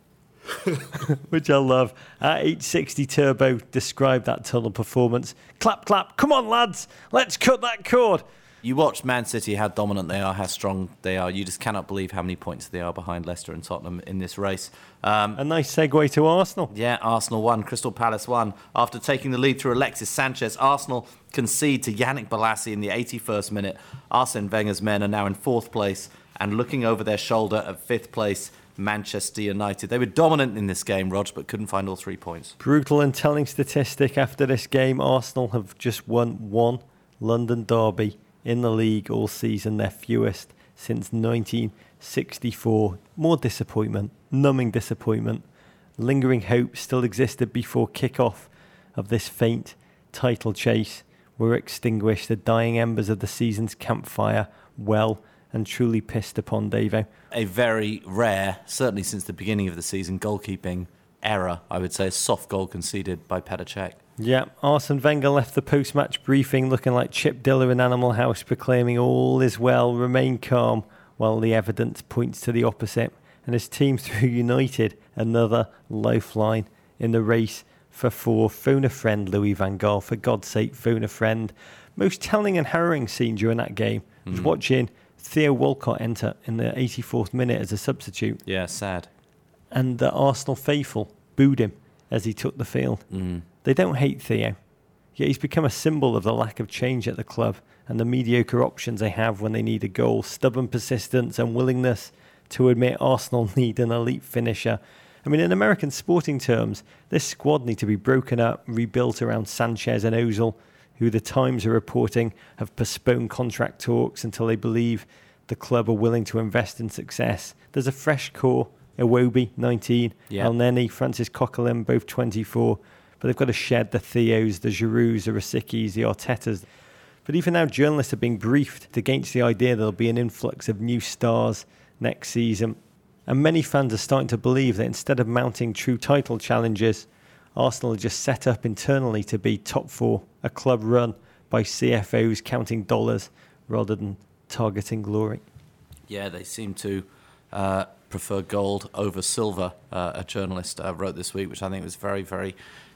which I love. At eight sixty Turbo described that tunnel performance. "Clap, clap, come on lads, let's cut that cord." You watch Man City, how dominant they are, how strong they are. You just cannot believe how many points they are behind Leicester and Tottenham in this race. Um, a nice segue to Arsenal. Yeah, Arsenal won. Crystal Palace won. After taking the lead through Alexis Sanchez, Arsenal concede to Yannick Bolasie in the eighty-first minute. Arsene Wenger's men are now in fourth place and looking over their shoulder at fifth place, Manchester United. They were dominant in this game, Rog, but couldn't find all three points. Brutal and telling statistic after this game. Arsenal have just won one London derby in the league all season, their fewest since nineteen sixty-four. More disappointment, numbing disappointment. Lingering hope still existed before kick-off of this faint title chase were extinguished. The dying embers of the season's campfire well and truly pissed upon, Davo. A very rare, certainly since the beginning of the season, goalkeeping error, I would say, a soft goal conceded by Petr Cech. Yeah, Arsene Wenger left the post-match briefing looking like Chip Diller in Animal House, proclaiming all is well, remain calm, while the evidence points to the opposite. And his team threw United another lifeline in the race for four. Phone a friend, Louis van Gaal, for God's sake, phone a friend. Most telling and harrowing scene during that game was mm. watching Theo Walcott enter in the eighty-fourth minute as a substitute. Yeah, sad. And the Arsenal faithful booed him as he took the field. Mm. They don't hate Theo, yet he's become a symbol of the lack of change at the club and the mediocre options they have when they need a goal. Stubborn persistence and willingness to admit Arsenal need an elite finisher. I mean, in American sporting terms, this squad need to be broken up, rebuilt around Sanchez and Ozil, who the Times are reporting have postponed contract talks until they believe the club are willing to invest in success. There's a fresh core, Iwobi, nineteen, yeah. El Neni, Francis Coquelin, both twenty-four, but they've got to shed the Theos, the Girouds, the Rosicchis, the Artetas. But even now, journalists are being briefed against the idea there'll be an influx of new stars next season. And many fans are starting to believe that instead of mounting true title challenges, Arsenal are just set up internally to be top four, a club run by C F Os counting dollars rather than targeting glory. Yeah, they seem to uh, prefer gold over silver, uh, a journalist uh, wrote this week, which I think was very, very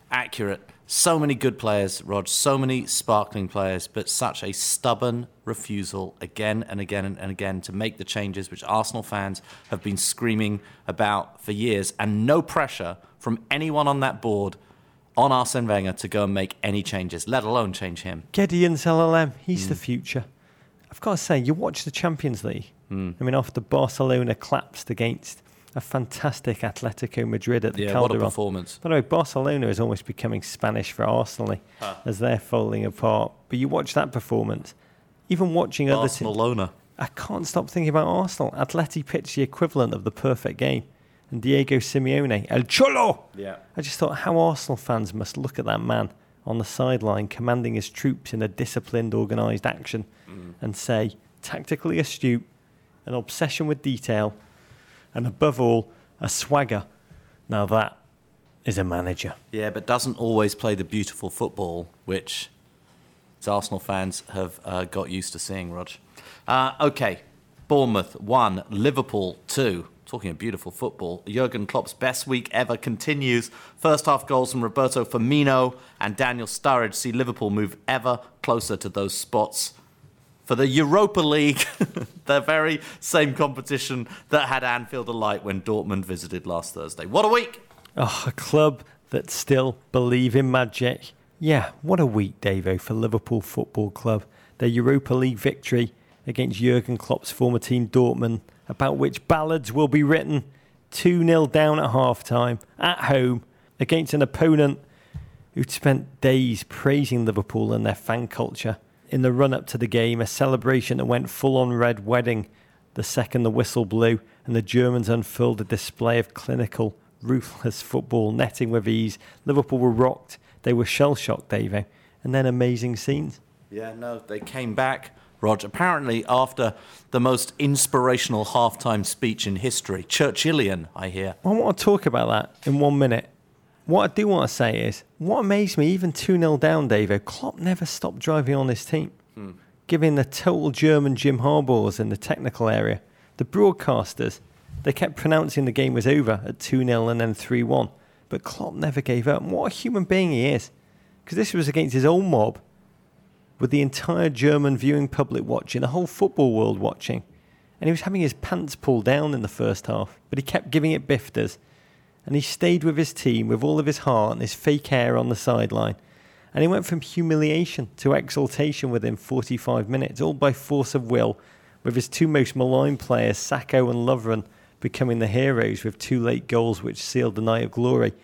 accurate. So many good players, Rog, so many sparkling players, but such a stubborn refusal again and again and again to make the changes which Arsenal fans have been screaming about for years, and no pressure from anyone on that board on Arsene Wenger to go and make any changes, let alone change him. Gideon Zelalem, he's mm. the future. I've got to say, you watch the Champions League. Mm. I mean, after Barcelona collapsed against a fantastic Atletico Madrid at the yeah, Calderon. What a performance. By the way, Barcelona is almost becoming Spanish for Arsenal huh. as they're falling apart. But you watch that performance, even watching other teams. Barcelona. I can't stop thinking about Arsenal. Atleti pitched the equivalent of the perfect game. And Diego Simeone, El Cholo! Yeah. I just thought how Arsenal fans must look at that man on the sideline commanding his troops in a disciplined, organised action mm. and say, tactically astute, an obsession with detail, and above all, a swagger. Now that is a manager. Yeah, but doesn't always play the beautiful football, which Arsenal fans have uh, got used to seeing, Rog. Uh, OK, Bournemouth one, Liverpool two. Talking of beautiful football, Jurgen Klopp's best week ever continues. First half goals from Roberto Firmino and Daniel Sturridge see Liverpool move ever closer to those spots for the Europa League, the very same competition that had Anfield alight when Dortmund visited last Thursday. What a week! Oh, a club that still believe in magic. Yeah, what a week, Davo, for Liverpool Football Club. Their Europa League victory against Jurgen Klopp's former team Dortmund, about which ballads will be written. two nil down at half-time, at home, against an opponent who'd spent days praising Liverpool and their fan culture. In the run-up to the game, a celebration that went full-on red wedding the second the whistle blew and the Germans unfurled a display of clinical, ruthless football, netting with ease. Liverpool were rocked. They were shell-shocked, Davo. And then amazing scenes. Yeah, no, they came back, Rog, apparently after the most inspirational half-time speech in history. Churchillian, I hear. I want to talk about that in one minute. What I do want to say is, what amazed me, even two nil down, Davo, Klopp never stopped driving on his team, hmm. giving the total German Jim Harbaughs in the technical area. The broadcasters, they kept pronouncing the game was over at two nil and then three one. But Klopp never gave up. And what a human being he is. Because this was against his own mob, with the entire German viewing public watching, the whole football world watching. And he was having his pants pulled down in the first half, but he kept giving it bifters. And he stayed with his team with all of his heart and his fake hair on the sideline. And he went from humiliation to exultation within forty-five minutes, all by force of will, with his two most maligned players, Sacco and Lovren, becoming the heroes with two late goals which sealed the night of glory.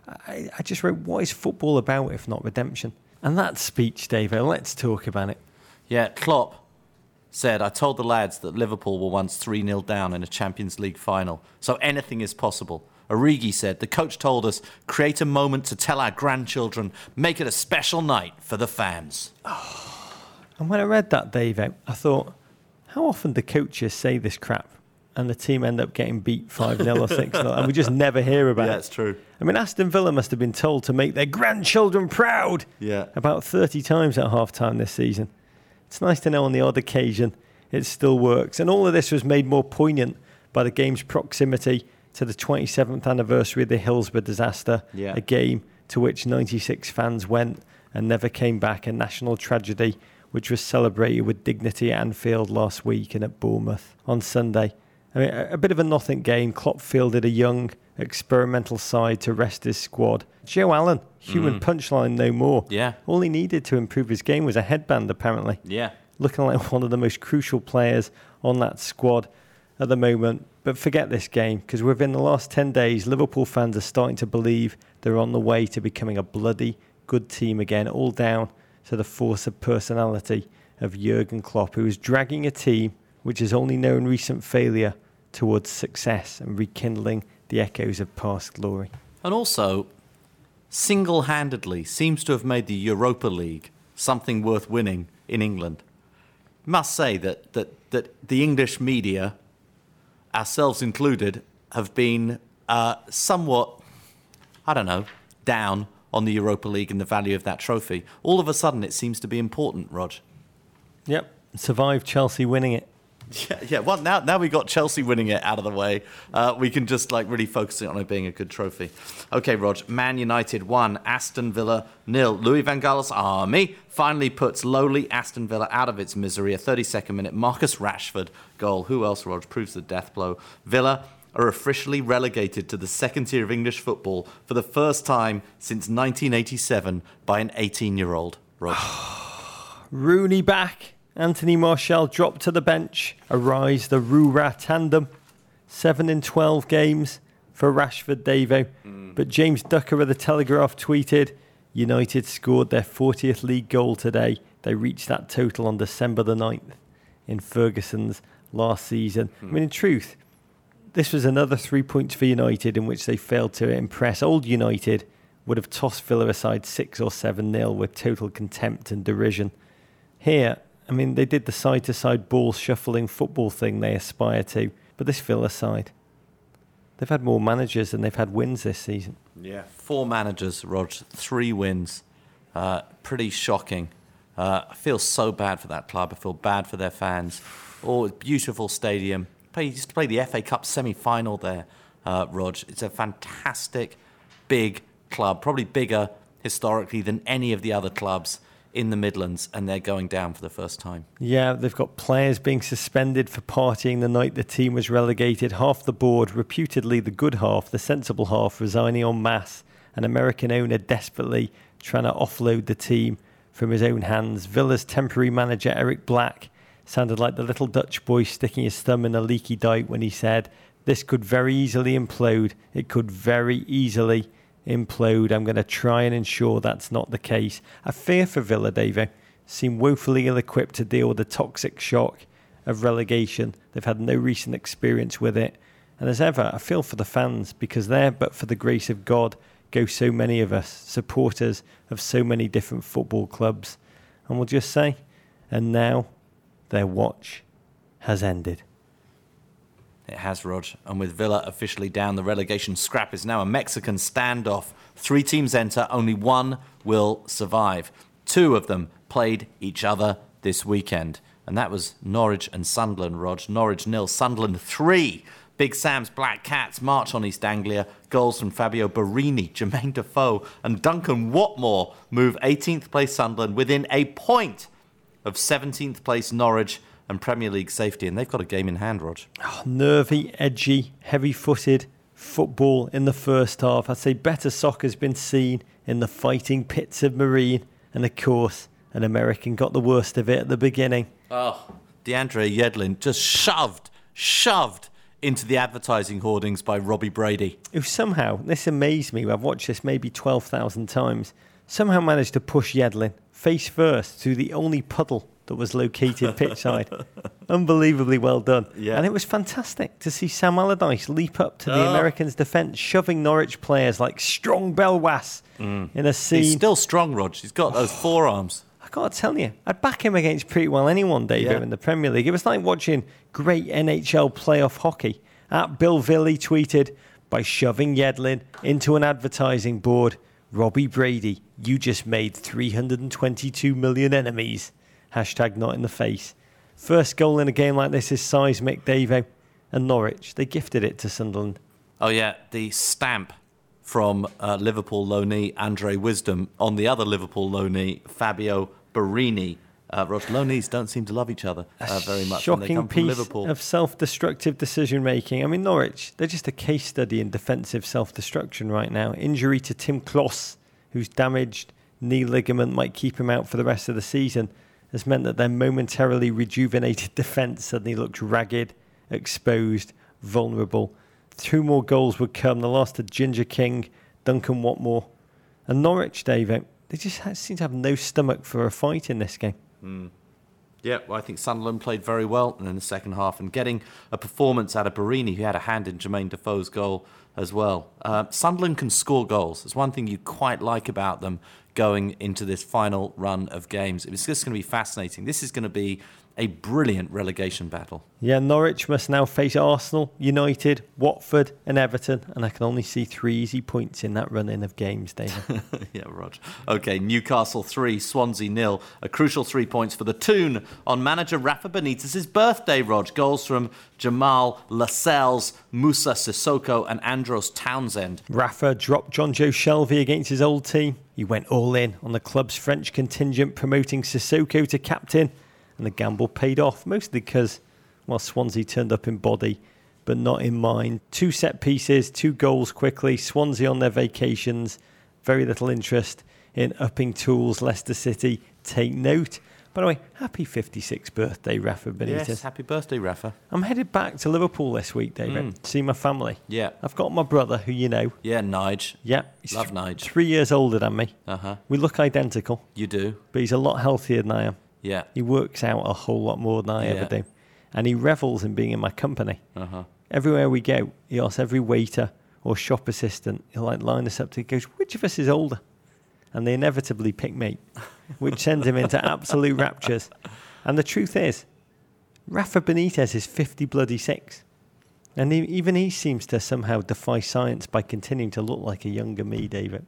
I, I just wrote, what is football about if not redemption? And that speech, Davo, let's talk about it. Yeah, Klopp said, I told the lads that Liverpool were once three nil down in a Champions League final, so anything is possible. Origi said, the coach told us, create a moment to tell our grandchildren, make it a special night for the fans. Oh. And when I read that, Davo, I thought, how often do coaches say this crap and the team end up getting beat five nil or six nil and we just never hear about yeah, it? Yeah, it's true. I mean, Aston Villa must have been told to make their grandchildren proud yeah. about thirty times at half-time this season. It's nice to know on the odd occasion it still works. And all of this was made more poignant by the game's proximity to the twenty-seventh anniversary of the Hillsborough disaster, yeah. a game to which ninety-six fans went and never came back, a national tragedy which was celebrated with dignity at Anfield last week and at Bournemouth on Sunday. I mean, a, a bit of a nothing game. Klopp fielded a young, experimental side to rest his squad. Joe Allen, human mm. punchline no more. Yeah. All he needed to improve his game was a headband, apparently. Yeah. Looking like one of the most crucial players on that squad at the moment. But forget this game, because within the last ten days, Liverpool fans are starting to believe they're on the way to becoming a bloody good team again, all down to the force of personality of Jurgen Klopp, who is dragging a team which has only known recent failure towards success and rekindling the echoes of past glory. And also, single-handedly seems to have made the Europa League something worth winning in England. Must say that that, that the English media, ourselves included, have been uh, somewhat, I don't know, down on the Europa League and the value of that trophy. All of a sudden, it seems to be important, Rog. Yep, survived Chelsea winning it. Yeah, yeah. Well, now now we got Chelsea winning it out of the way. Uh, we can just like really focus on it being a good trophy. Okay, Rog. Man United one, Aston Villa nil. Louis van Gaal's army finally puts lowly Aston Villa out of its misery. A thirty-second minute Marcus Rashford goal. Who else, Rog? Proves the death blow. Villa are officially relegated to the second tier of English football for the first time since nineteen eighty-seven by an eighteen-year-old. Rog. Rooney back. Anthony Martial dropped to the bench. Arise the Roura tandem. seven in twelve games for Rashford, Davo. Mm. But James Ducker of the Telegraph tweeted, United scored their fortieth league goal today. They reached that total on December the ninth in Ferguson's last season. Mm. I mean, in truth, this was another three points for United in which they failed to impress. Old United would have tossed Villa aside six or seven nil with total contempt and derision. Here, I mean, they did the side-to-side ball shuffling football thing they aspire to, but this Villa side, they've had more managers than they've had wins this season. Yeah, four managers, Rog, three wins. Uh, pretty shocking. Uh, I feel so bad for that club. I feel bad for their fans. Oh, beautiful stadium. Play, just play the F A Cup semi-final there, uh, Rog. It's a fantastic, big club, probably bigger historically than any of the other clubs in the Midlands, and they're going down for the first time. Yeah, they've got players being suspended for partying the night the team was relegated. Half the board, reputedly the good half, the sensible half, resigning en masse. An American owner desperately trying to offload the team from his own hands. Villa's temporary manager, Eric Black, sounded like the little Dutch boy sticking his thumb in a leaky dike when he said, this could very easily implode. It could very easily implode. I'm going to try and ensure that's not the case. I fear for Villa, Davo. Seem woefully ill-equipped to deal with the toxic shock of relegation. They've had no recent experience with it. And as ever, I feel for the fans, because there, but for the grace of God, go so many of us, supporters of so many different football clubs. And we'll just say, and now their watch has ended. It has, Rog. And with Villa officially down, the relegation scrap is now a Mexican standoff. Three teams enter, only one will survive. Two of them played each other this weekend. And that was Norwich and Sunderland, Rog. Norwich nil, Sunderland three. Big Sam's Black Cats march on East Anglia. Goals from Fabio Barini, Jermaine Defoe and Duncan Watmore move eighteenth place Sunderland within a point of seventeenth place Norwich and Premier League safety, and they've got a game in hand, Rog. Oh, nervy, edgy, heavy-footed football in the first half. I'd say better soccer's been seen in the fighting pits of Marine, and of course, an American got the worst of it at the beginning. Oh, DeAndre Yedlin just shoved, shoved into the advertising hoardings by Robbie Brady. Who somehow, this amazed me, I've watched this maybe twelve thousand times, somehow managed to push Yedlin face first through the only puddle that was located pitchside. Unbelievably well done. Yeah. And it was fantastic to see Sam Allardyce leap up to the oh. Americans' defence, shoving Norwich players like Strong Belwas mm. in a scene. He's still strong, Rog. He's got those forearms. I got to tell you, I'd back him against pretty well anyone, Dave, yeah. in the Premier League. It was like watching great N H L playoff hockey. At Bill Villy tweeted, by shoving Yedlin into an advertising board, Robbie Brady, you just made three hundred twenty-two million enemies. Hashtag not in the face. First goal in a game like this is seismic, Davo. And Norwich, they gifted it to Sunderland. Oh, yeah, the stamp from uh, Liverpool loanee Andre Wisdom on the other Liverpool loanee, Fabio Barini. Uh, Rog, loanees don't seem to love each other uh, very much when they come from Liverpool. Shocking piece of self-destructive decision-making. I mean, Norwich, they're just a case study in defensive self-destruction right now. Injury to Tim Kloss, whose damaged knee ligament might keep him out for the rest of the season, has meant that their momentarily rejuvenated defence suddenly looks ragged, exposed, vulnerable. Two more goals would come, the last to Ginger King, Duncan Watmore. And Norwich, Dave, they just seem to have no stomach for a fight in this game. Mm. Yeah, well, I think Sunderland played very well in the second half, and getting a performance out of Barini, who had a hand in Jermaine Defoe's goal as well. Uh, Sunderland can score goals. There's one thing you quite like about them. going into this final run of games. It's just going to be fascinating. This is going to be a brilliant relegation battle. Yeah, Norwich must now face Arsenal, United, Watford and Everton, and I can only see three easy points in that run-in of games, David. Yeah, Rog. OK, Newcastle three, Swansea nil. A crucial three points for the Toon on manager Rafa Benitez's birthday, Rog. Goals from Jamal Lascelles, Musa Sissoko and Andros Townsend. Rafa dropped John Joe Shelvey against his old team. He went all in on the club's French contingent, promoting Sissoko to captain. And the gamble paid off, mostly because, well, Swansea turned up in body, but not in mind. Two set pieces, two goals quickly. Swansea on their vacations. Very little interest in upping tools. Leicester City, take note. By the way, happy fifty-sixth birthday, Rafa Benitez. Yes, happy birthday, Rafa. I'm headed back to Liverpool this week, David, Mm. to see my family. Yeah. I've got my brother, who you know. Yeah, Nige. Yeah. He's Love th- Nige. Three years older than me. Uh-huh. We look identical, You do? but he's a lot healthier than I am. Yeah. He works out a whole lot more than I Yeah. ever do. And he revels in being in my company. Uh-huh. Everywhere we go, he asks every waiter or shop assistant, he'll like line us up to, he goes, which of us is older? And they inevitably pick me, which sends him into absolute raptures. And the truth is, Rafa Benitez is fifty bloody six. And he, even he seems to somehow defy science by continuing to look like a younger me, David.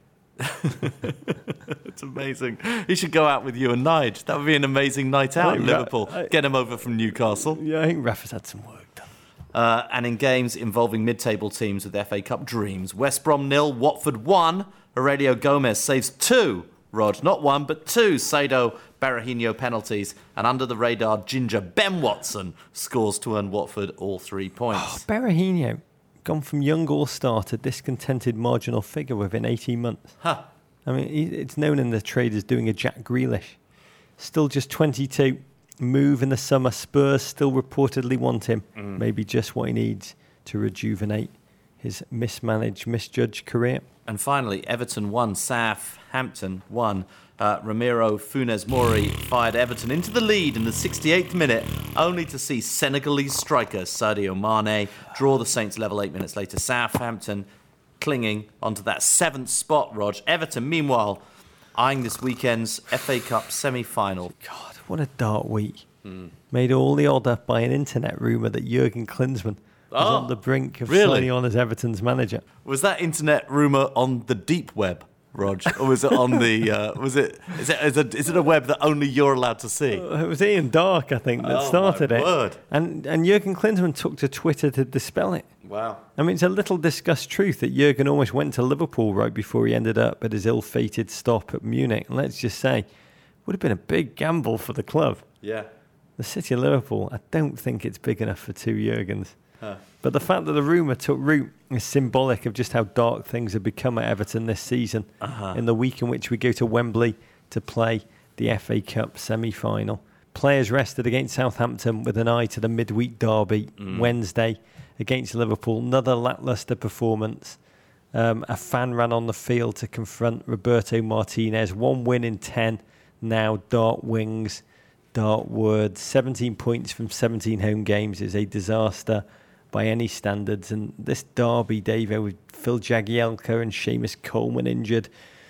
It's amazing. He should go out with you and Nige. That would be an amazing night out in Ra- Liverpool. I- Get him over from Newcastle. Yeah, I think Rafa's had some work done. Uh, and in games involving mid-table teams with F A Cup dreams, West Brom nil, Watford one. Aurelio Gomez saves two, Rod. Not one, but two Saido Berahino penalties. And under the radar, Ginger Ben Watson scores to earn Watford all three points. Oh, Berahino, gone from young all-star to discontented marginal figure within eighteen months. Huh. I mean, he- it's known in the trade as doing a Jack Grealish. Still just twenty-two. Move in the summer. Spurs still reportedly want him. Mm. Maybe just what he needs to rejuvenate his mismanaged, misjudged career. And finally, Everton one, Southampton one. Uh, Ramiro Funes Mori fired Everton into the lead in the sixty-eighth minute, only to see Senegalese striker Sadio Mane draw the Saints level eight minutes later. Southampton clinging onto that seventh spot, Rog. Everton, meanwhile, eyeing this weekend's F A Cup semi-final. God, what a dark week. Mm. Made all the odd up by an internet rumour that Jurgen Klinsmann was Oh, on the brink of really? signing on as Everton's manager. Was that internet rumour on the deep web, Rog? Or was it on the, uh, was it, is it, is it, is it a web that only you're allowed to see? It was Ian Dark, I think, that Oh, started my it. word. And and Jurgen Klinsmann took to Twitter to dispel it. Wow. I mean, it's a little discussed truth that Jurgen almost went to Liverpool right before he ended up at his ill-fated stop at Munich. And let's just say, would have been a big gamble for the club. Yeah. The city of Liverpool, I don't think it's big enough for two Jurgens. Huh. But the fact that the rumour took root is symbolic of just how dark things have become at Everton this season. Uh-huh. In the week in which we go to Wembley to play the F A Cup semi-final. Players rested against Southampton with an eye to the midweek derby Mm. Wednesday against Liverpool. Another lacklustre performance. Um, a fan ran on the field to confront Roberto Martinez. One win in ten. Now dark wings, dark words. seventeen points from seventeen home games is a disaster by any standards. And this derby, Dave, with Phil Jagielka and Seamus Coleman injured,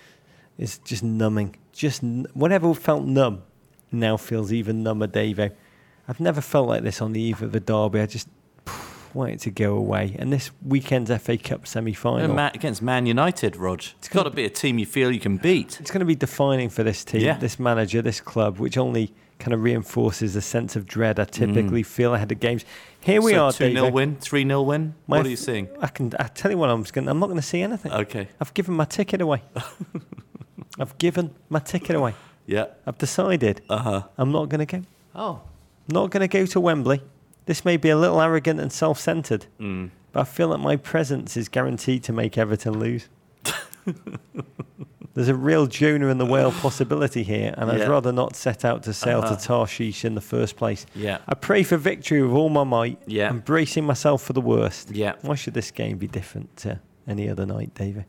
is just numbing. Just n- whatever felt numb now feels even number, Davo. I've never felt like this on the eve of a derby. I just pff, want it to go away. And this weekend's F A Cup semi-final, Yeah, Man, against Man United, Rog. It's got to be a team you feel you can beat. it's going to be defining for this team, Yeah. this manager, this club, which only kind of reinforces the sense of dread I typically feel ahead of games. Here we Mm. so are, two nil Davo. win, three nil win. My What are you f- seeing? I can. I tell you what, I'm just going. I'm not going to see anything. Okay. I've given my ticket away. I've given my ticket away. Yeah. I've decided Uh-huh. I'm not going to go. Oh. Not going to go to Wembley. This may be a little arrogant and self-centred, Mm. but I feel that my presence is guaranteed to make Everton lose. There's a real Jonah and the whale possibility here, and Yeah. I'd rather not set out to sail Uh-huh. to Tarshish in the first place. Yeah. I pray for victory with all my might, Yeah. and bracing myself for the worst. Yeah. Why should this game be different to any other night, David?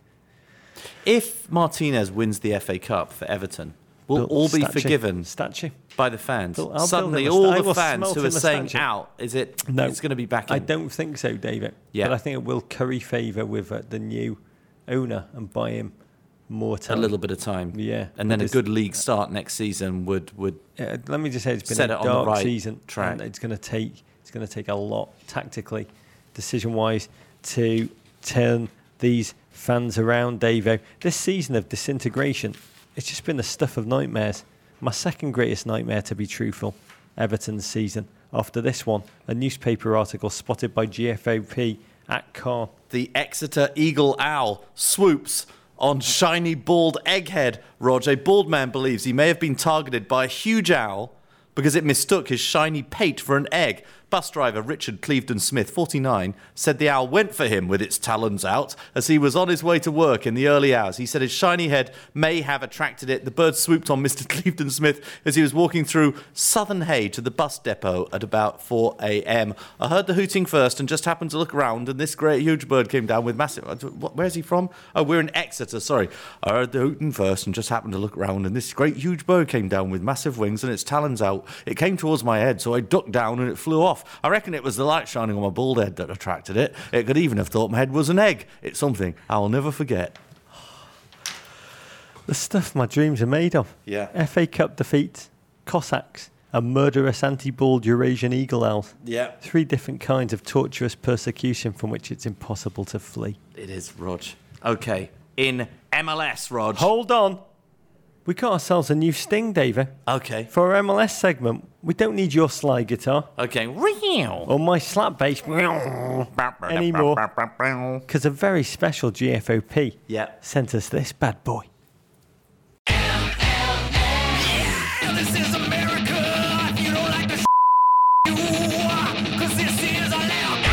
If Martinez wins the F A Cup for Everton, will Built all be statue. forgiven Statue. by the fans? Built- I'll build Suddenly, him a all sta- I the will fans smelt who him are a saying statue. out, is it? No. It's going to be back in. I don't think so, David. Yeah. But I think it will curry favour with uh, the new owner and buy him more time. A little bit of time. Yeah. And then But a this- good league start next season would... would Uh, let me just say it's been Set a it on the dark right season. track. And it's going to take it's going to take a lot tactically, decision-wise, to turn these fans around, Davo. This season of disintegration, it's just been the stuff of nightmares. My second greatest nightmare, to be truthful, Everton's season. After this one, a newspaper article spotted by G F O P at Carn. The Exeter Eagle Owl swoops on shiny bald egghead. Rog, a bald man believes he may have been targeted by a huge owl because it mistook his shiny pate for an egg. Bus driver Richard Clevedon Smith, forty-nine, said the owl went for him with its talons out as he was on his way to work in the early hours. He said his shiny head may have attracted it. The bird swooped on Mister Clevedon Smith as he was walking through Southern Hay to the bus depot at about four a.m. I heard the hooting first and just happened to look around, and this great huge bird came down with massive... Where's he from? Oh, we're in Exeter, sorry. I heard the hooting first and just happened to look around, and this great huge bird came down with massive wings and its talons out. It came towards my head, so I ducked down and it flew off. I reckon it was the light shining on my bald head that attracted it. It could even have thought my head was an egg. It's something I'll never forget. The stuff my dreams are made of. Yeah. F A Cup defeats, Cossacks, and murderous anti-bald Eurasian eagle owls. Yeah. Three different kinds of torturous persecution from which it's impossible to flee. It is, Rog. Okay, in M L S, Rog. Hold on. We got ourselves a new sting, David. Okay. For our M L S segment, we don't need your slide guitar Okay. or my slap bass anymore, because a very special G F O P Yeah. sent us this bad boy. This is America. If you don't like the you, cause this is America.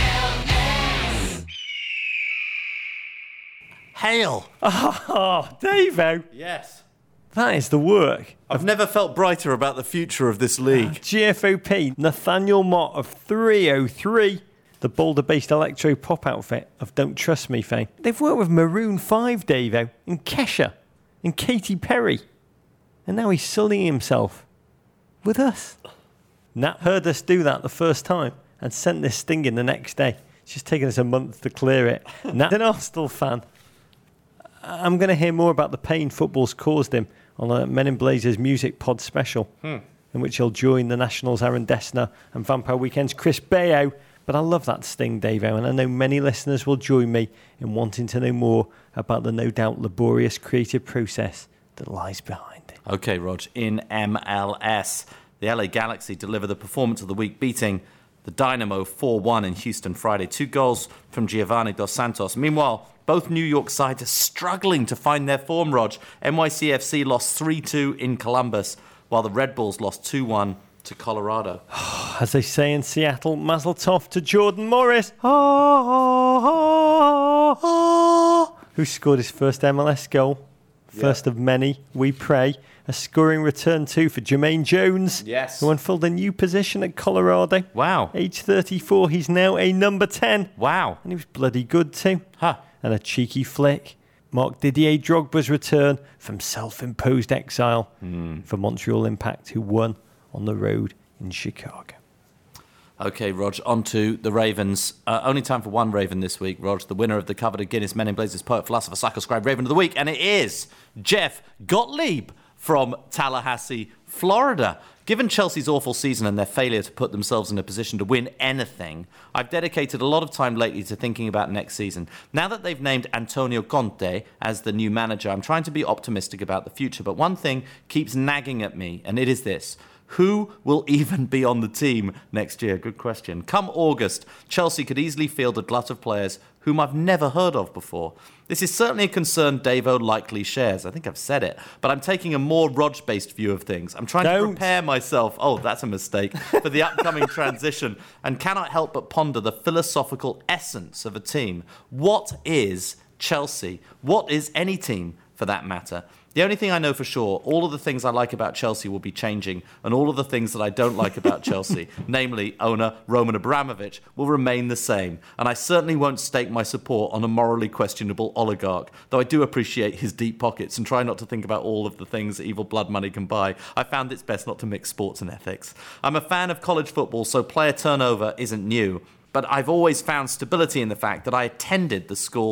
Hail. Oh, Davo, Yes. that is the work. I've never felt brighter about the future of this league. G F O P, Nathaniel Mott of three oh three, the Boulder-based electro pop outfit of Don't Trust Me fame. They've worked with Maroon five, Davo, and Kesha, and Katy Perry. And now he's sullying himself with us. Nat heard us do that the first time and sent this sting in the next day. It's just taken us a month to clear it. Nat's an Arsenal fan. I'm going to hear more about the pain football's caused him on a Men in Blazers music pod special, hmm. in which he'll join the Nationals' Aaron Dessner and Vampire Weekend's Chris Bayo. But I love that sting, Davo, and I know many listeners will join me in wanting to know more about the no doubt laborious creative process that lies behind it. Okay, Rog, in M L S, the L A Galaxy deliver the performance of the week, beating the Dynamo four one in Houston Friday. Two goals from Giovanni Dos Santos. Meanwhile, both New York sides are struggling to find their form, Rog. N Y C F C lost three two in Columbus, while the Red Bulls lost two one to Colorado. As they say in Seattle, Mazel Tov to Jordan Morris, ah, ah, ah, who scored his first M L S goal. First Yeah. of many, we pray. A scoring return too for Jermaine Jones, Yes. who unfurled a new position at Colorado. Wow. Age thirty-four, he's now a number ten. Wow. And he was bloody good too. Huh. And a cheeky flick marked Didier Drogba's return from self-imposed exile Mm. for Montreal Impact, who won on the road in Chicago. Okay, Rog, on to the Ravens. Uh, only time for one Raven this week, Rog. The winner of the coveted Guinness Men in Blazers Poet Philosopher Psycho Scribe Raven of the Week. And it is Jeff Gottlieb from Tallahassee, Florida. Given Chelsea's awful season and their failure to put themselves in a position to win anything, I've dedicated a lot of time lately to thinking about next season. Now that they've named Antonio Conte as the new manager, I'm trying to be optimistic about the future. But one thing keeps nagging at me, and it is this. Who will even be on the team next year? Good question. Come August, Chelsea could easily field a glut of players whom I've never heard of before. This is certainly a concern Davo likely shares. I think I've said it. But I'm taking a more Rog-based view of things. I'm trying Don't. to prepare myself, oh, that's a mistake, for the upcoming transition, and cannot help but ponder the philosophical essence of a team. What is Chelsea? What is any team, for that matter? The only thing I know for sure, all of the things I like about Chelsea will be changing, and all of the things that I don't like about Chelsea, namely owner Roman Abramovich, will remain the same. And I certainly won't stake my support on a morally questionable oligarch, though I do appreciate his deep pockets and try not to think about all of the things that evil blood money can buy. I found it's best not to mix sports and ethics. I'm a fan of college football, so player turnover isn't new, but I've always found stability in the fact that I attended the school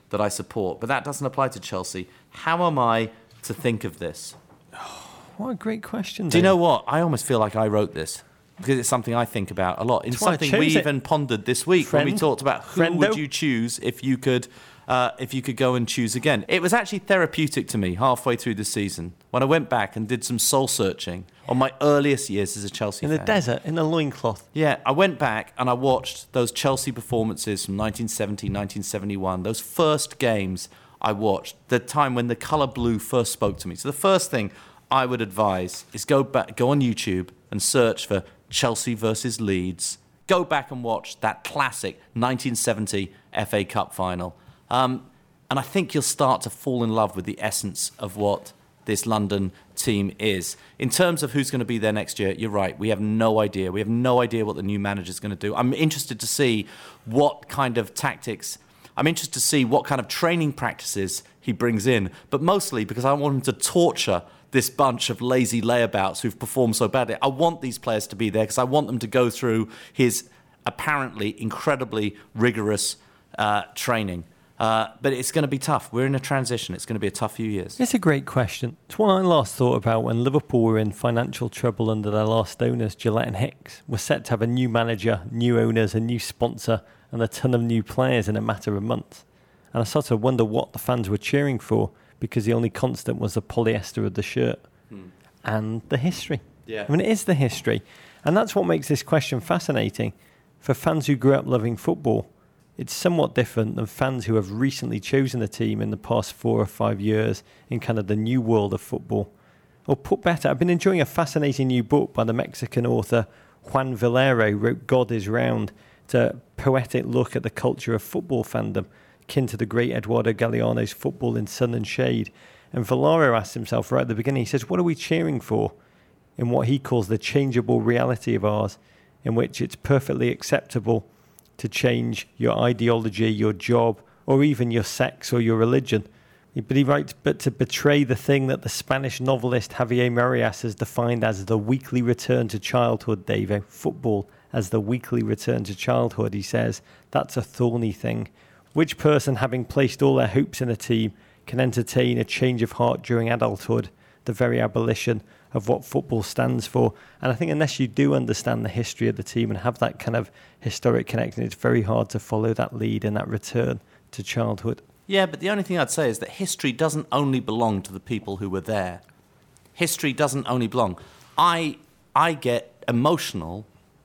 that I support, but that doesn't apply to Chelsea. How am I to think of this? What a great question. Do you know what? I almost feel like I wrote this because it's something I think about a lot. It's That's why I something we chose it. even pondered this week when we Friend. talked about who Friendo. would you choose if you could uh, if you could go and choose again. It was actually therapeutic to me halfway through the season when I went back and did some soul searching on my earliest years as a Chelsea In fan. the desert, in a loincloth. Yeah, I went back and I watched those Chelsea performances from nineteen seventy, nineteen seventy-one, those first games I watched, the time when the colour blue first spoke to me. So the first thing I would advise is go back, go on YouTube and search for Chelsea versus Leeds. Go back and watch that classic nineteen seventy F A Cup final. Um, and I think you'll start to fall in love with the essence of what this London team is. In terms of who's going to be there next year, you're right. We have no idea. We have no idea what the new manager's going to do. I'm interested to see what kind of tactics, I'm interested to see what kind of training practices he brings in, but mostly because I want him to torture this bunch of lazy layabouts who've performed so badly. I want these players to be there because I want them to go through his apparently incredibly rigorous uh, training. Uh, but it's going to be tough. We're in a transition. It's going to be a tough few years. It's a great question. It's one I last thought about when Liverpool were in financial trouble under their last owners, Gillette and Hicks. Were set to have a new manager, new owners, a new sponsor, and a ton of new players in a matter of months. And I sort of wonder what the fans were cheering for, because the only constant was the polyester of the shirt hmm. and the history. Yeah. I mean, it is the history. And that's what makes this question fascinating. For fans who grew up loving football, it's somewhat different than fans who have recently chosen a team in the past four or five years in kind of the new world of football. Or put better, I've been enjoying a fascinating new book by the Mexican author Juan Valero, who wrote God is Round. It's a poetic look at the culture of football fandom, akin to the great Eduardo Galeano's Football in Sun and Shade. And Valero asks himself right at the beginning, he says, what are we cheering for in what he calls the changeable reality of ours, in which it's perfectly acceptable to change your ideology, your job, or even your sex or your religion. But he writes, but to betray the thing that the Spanish novelist Javier Marias has defined as the weekly return to childhood, Davo, football as the weekly return to childhood, he says, that's a thorny thing. Which person, having placed all their hopes in a team, can entertain a change of heart during adulthood, the very abolition of what football stands for? And I think unless you do understand the history of the team and have that kind of historic connection, it's very hard to follow that lead and that return to childhood. Yeah, but the only thing I'd say is that history doesn't only belong to the people who were there. History doesn't only belong. I I get emotional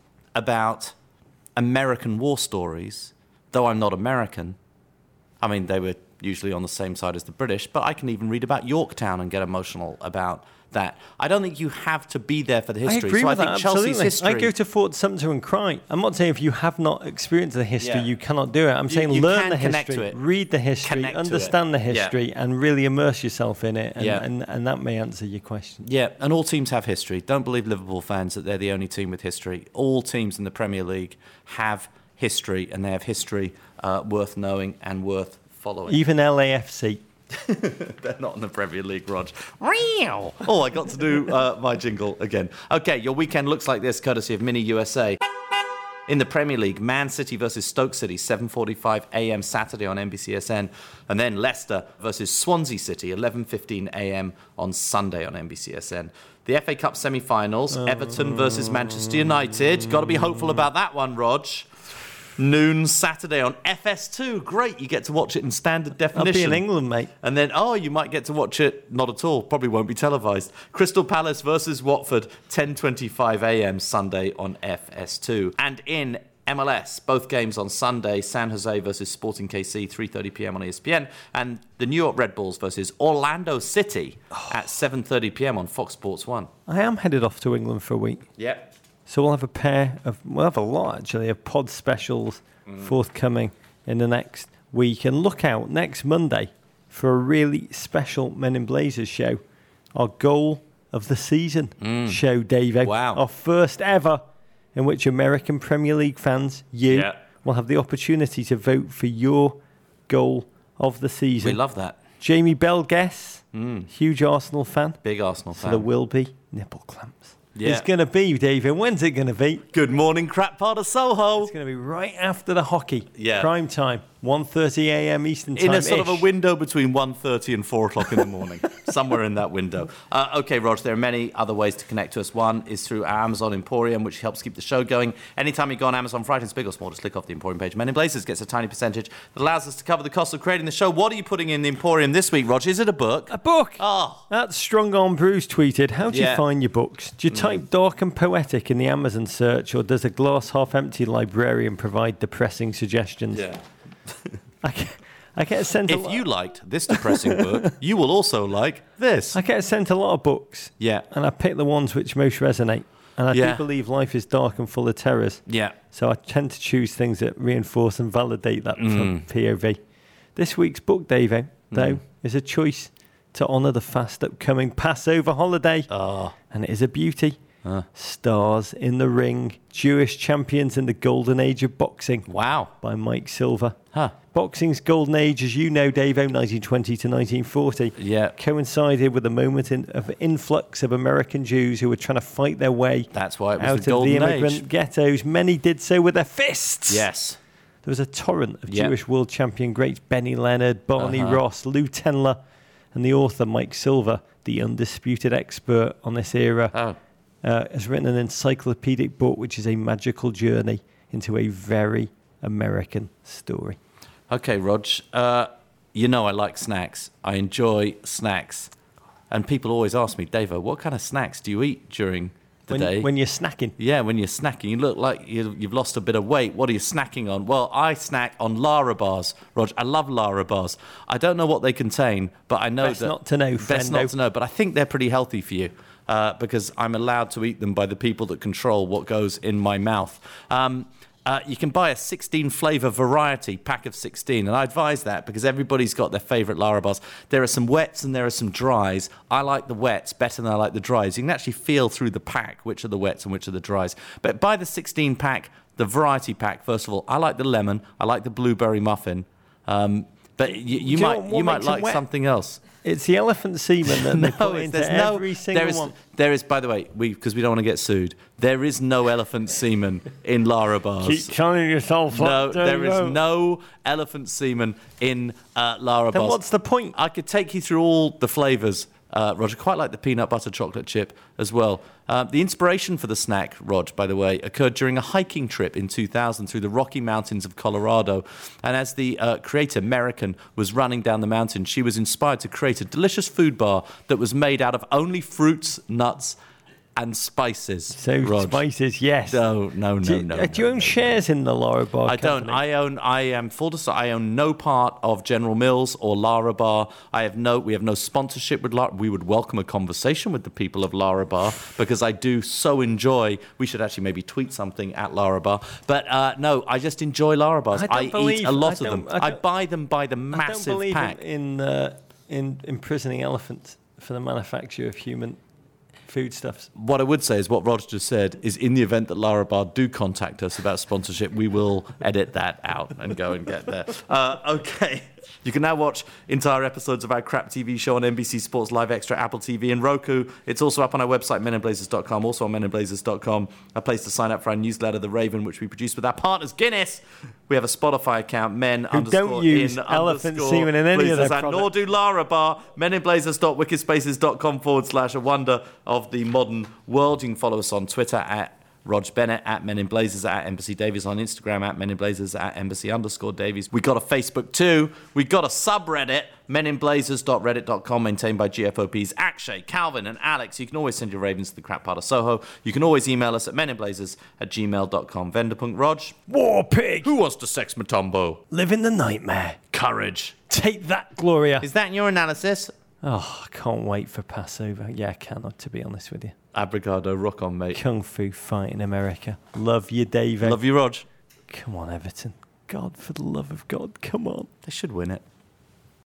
about American war stories, though I'm not American. I mean, they were usually on the same side as the British, but I can even read about Yorktown and get emotional about that. I don't think you have to be there for the history. I agree so with I think that, Chelsea's absolutely. history. I go to Fort Sumter and cry. I'm not saying if you have not experienced the history, Yeah. you cannot do it. I'm You- saying you learn can the connect history, to it. read the history, Connect to understand it. the history, Yeah. and really immerse yourself in it. And, Yeah. and, and that may answer your question. Yeah, and all teams have history. Don't believe Liverpool fans that they're the only team with history. All teams in the Premier League have history, and they have history uh, worth knowing and worth following. Even L A F C. They're not in the Premier League, Rog. Oh, I got to do uh, my jingle again. Okay, your weekend looks like this, courtesy of Mini U S A. In the Premier League, Man City versus Stoke City, seven forty-five a.m. Saturday on N B C S N. And then Leicester versus Swansea City, eleven fifteen a.m. on Sunday on N B C S N. The F A Cup semi-finals, oh. Everton versus Manchester United. Got to be hopeful about that one, Rog. Noon Saturday on F S two. Great, you get to watch it in standard definition. I'll be in England, mate. And then, oh, you might get to watch it. Not at all. Probably won't be televised. Crystal Palace versus Watford, ten twenty-five a.m. Sunday on F S two. And in M L S, both games on Sunday, San Jose versus Sporting K C, three thirty p.m. on E S P N. And the New York Red Bulls versus Orlando City oh. at seven thirty p.m. on Fox Sports one. I am headed off to England for a week. Yep. So we'll have a pair of, we'll have a lot actually, of pod specials mm. forthcoming in the next week. And look out next Monday for a really special Men in Blazers show. Our goal of the season mm. show, David. Wow. Our first ever, in which American Premier League fans, you, yeah. will have the opportunity to vote for your goal of the season. We love that. Jamie Bell guess, mm. huge Arsenal fan. Big Arsenal so fan. there will be nipple clamps. Yeah. is going to be, David? When's it going to be? Good morning, crap part of Soho. It's going to be right after the hockey. Yeah. Prime time, one thirty a.m. Eastern time. In a sort of a window between one thirty and four o'clock in the morning. Somewhere in that window. Uh, okay, Rog, there are many other ways to connect to us. One is through our Amazon Emporium, which helps keep the show going. Anytime you go on Amazon, Frightened, big or small, just click off the Emporium page. Men in Blazers gets a tiny percentage that allows us to cover the cost of creating the show. What are you putting in the Emporium this week, Rog? Is it a book? A book. Oh. That's Strong Arm Brews tweeted. How do Yeah. you find your books? Do you type dark and poetic in the Amazon search, or does a glass half empty librarian provide depressing suggestions? Yeah. I get, I get sent a If lot. you liked this depressing book, you will also like this. I get sent a lot of books. Yeah. And I pick the ones which most resonate. And I Yeah. do believe life is dark and full of terrors. Yeah. So I tend to choose things that reinforce and validate that Mm. from P O V. This week's book, Davo, though, Mm. is a choice to honour the fast upcoming Passover holiday. Oh. And it is a beauty. Stars in the Ring, Jewish Champions in the Golden Age of Boxing Wow. by Mike Silver. Huh. Boxing's golden age, as you know, Davo, nineteen twenty to nineteen forty, Yeah. coincided with a moment in, of influx of American Jews who were trying to fight their way That's why it was out the of the golden immigrant age. ghettos. Many did so with their fists. Yes. There was a torrent of Yeah. Jewish world champion greats, Benny Leonard, Barney Uh-huh. Ross, Lou Tenler, and the author Mike Silver, the undisputed expert on this era, Oh. uh, has written an encyclopedic book which is a magical journey into a very American story. Okay, Rog. Uh, you know I like snacks. I enjoy snacks. And people always ask me, Davo, what kind of snacks do you eat during the When, day? when you're snacking. Yeah, when you're snacking, you look like you, you've lost a bit of weight. What are you snacking on? Well, I snack on Lara bars, Rog. I love Lara bars. I don't know what they contain, but I know Best that not to know, Best friendo. not to know, but I think they're pretty healthy for you uh, because I'm allowed to eat them by the people that control what goes in my mouth. Um, Uh, you can buy a sixteen flavour variety pack of sixteen, and I advise that because everybody's got their favourite Lara bars. There are some wets and there are some dries. I like the wets better than I like the dries. You can actually feel through the pack which are the wets and which are the dries. But buy the sixteen pack, the variety pack, first of all. I like the lemon. I like the blueberry muffin. Um, but you, you Do you might know what you might makes 'em like wet? something else. It's the elephant semen that they No, put it's- into there's no. every single There is, one. there is. By the way, we because we don't want to get sued. There is no elephant semen in Lara bars. Keep telling yourself No, that, there is Davo. no elephant semen in uh, Lara Then bars. what's the point? I could take you through all the flavours, uh, Roger. Quite like the peanut butter chocolate chip as well. Uh, the inspiration for the snack, Rog, by the way, occurred during a hiking trip in two thousand through the Rocky Mountains of Colorado. And as the uh, creator, American, was running down the mountain, she was inspired to create a delicious food bar that was made out of only fruits, nuts, and spices. So Rog. spices, yes. No, no, no, do, you- no. uh, do you no, own no, shares in the Lara Bar I don't. company? I own. I am full disclosure. I own no part of General Mills or Lara Bar. I have no. We have no sponsorship with Lara. We would welcome a conversation with the people of Lara Bar because I do so enjoy. We should actually maybe tweet something at Lara Bar. But uh, no, I just enjoy Lara Bars. I don't eat believe- a lot I of them. don't- I I don't- buy them by the I don't massive believe pack. in in, uh, in imprisoning elephants for the manufacture of human foodstuffs. What I would say is what Roger just said is in the event that Lara Bar do contact us about sponsorship, we will edit that out and go and get there. Uh, okay. You can now watch entire episodes of our crap T V show on N B C Sports Live Extra, Apple T V and Roku. It's also up on our website, men in blazers dot com, also on men in blazers dot com, a place to sign up for our newsletter, The Raven, which we produce with our partners, Guinness. We have a Spotify account, men Who underscore don't use in elephant underscore semen in any of their Blazers, and products. nor do Lara Bar, men in blazers dot wikispaces dot com forward slash a wonder of the modern world. You can follow us on Twitter at Rog Bennett, at Men in Blazers, at Embassy Davies, on Instagram at Men in Blazers, at Embassy underscore Davies. We got a Facebook too. We got a subreddit, men in blazers dot reddit dot com, maintained by G F O Ps Akshay, Calvin, and Alex. You can always send your ravens to the crap part of Soho. You can always email us at meninblazers at gmail dot com. Venderpunk Rog. War pig! Who wants to sex Matumbo? Living the nightmare. Courage. Take that, Gloria. Is that your analysis? Oh, I can't wait for Passover. Yeah, I cannot, to be honest with you. Abrigado, rock on, mate. Kung Fu fight in America. Love you, David. Love you, Rog. Come on, Everton. God, for the love of God, come on. They should win it.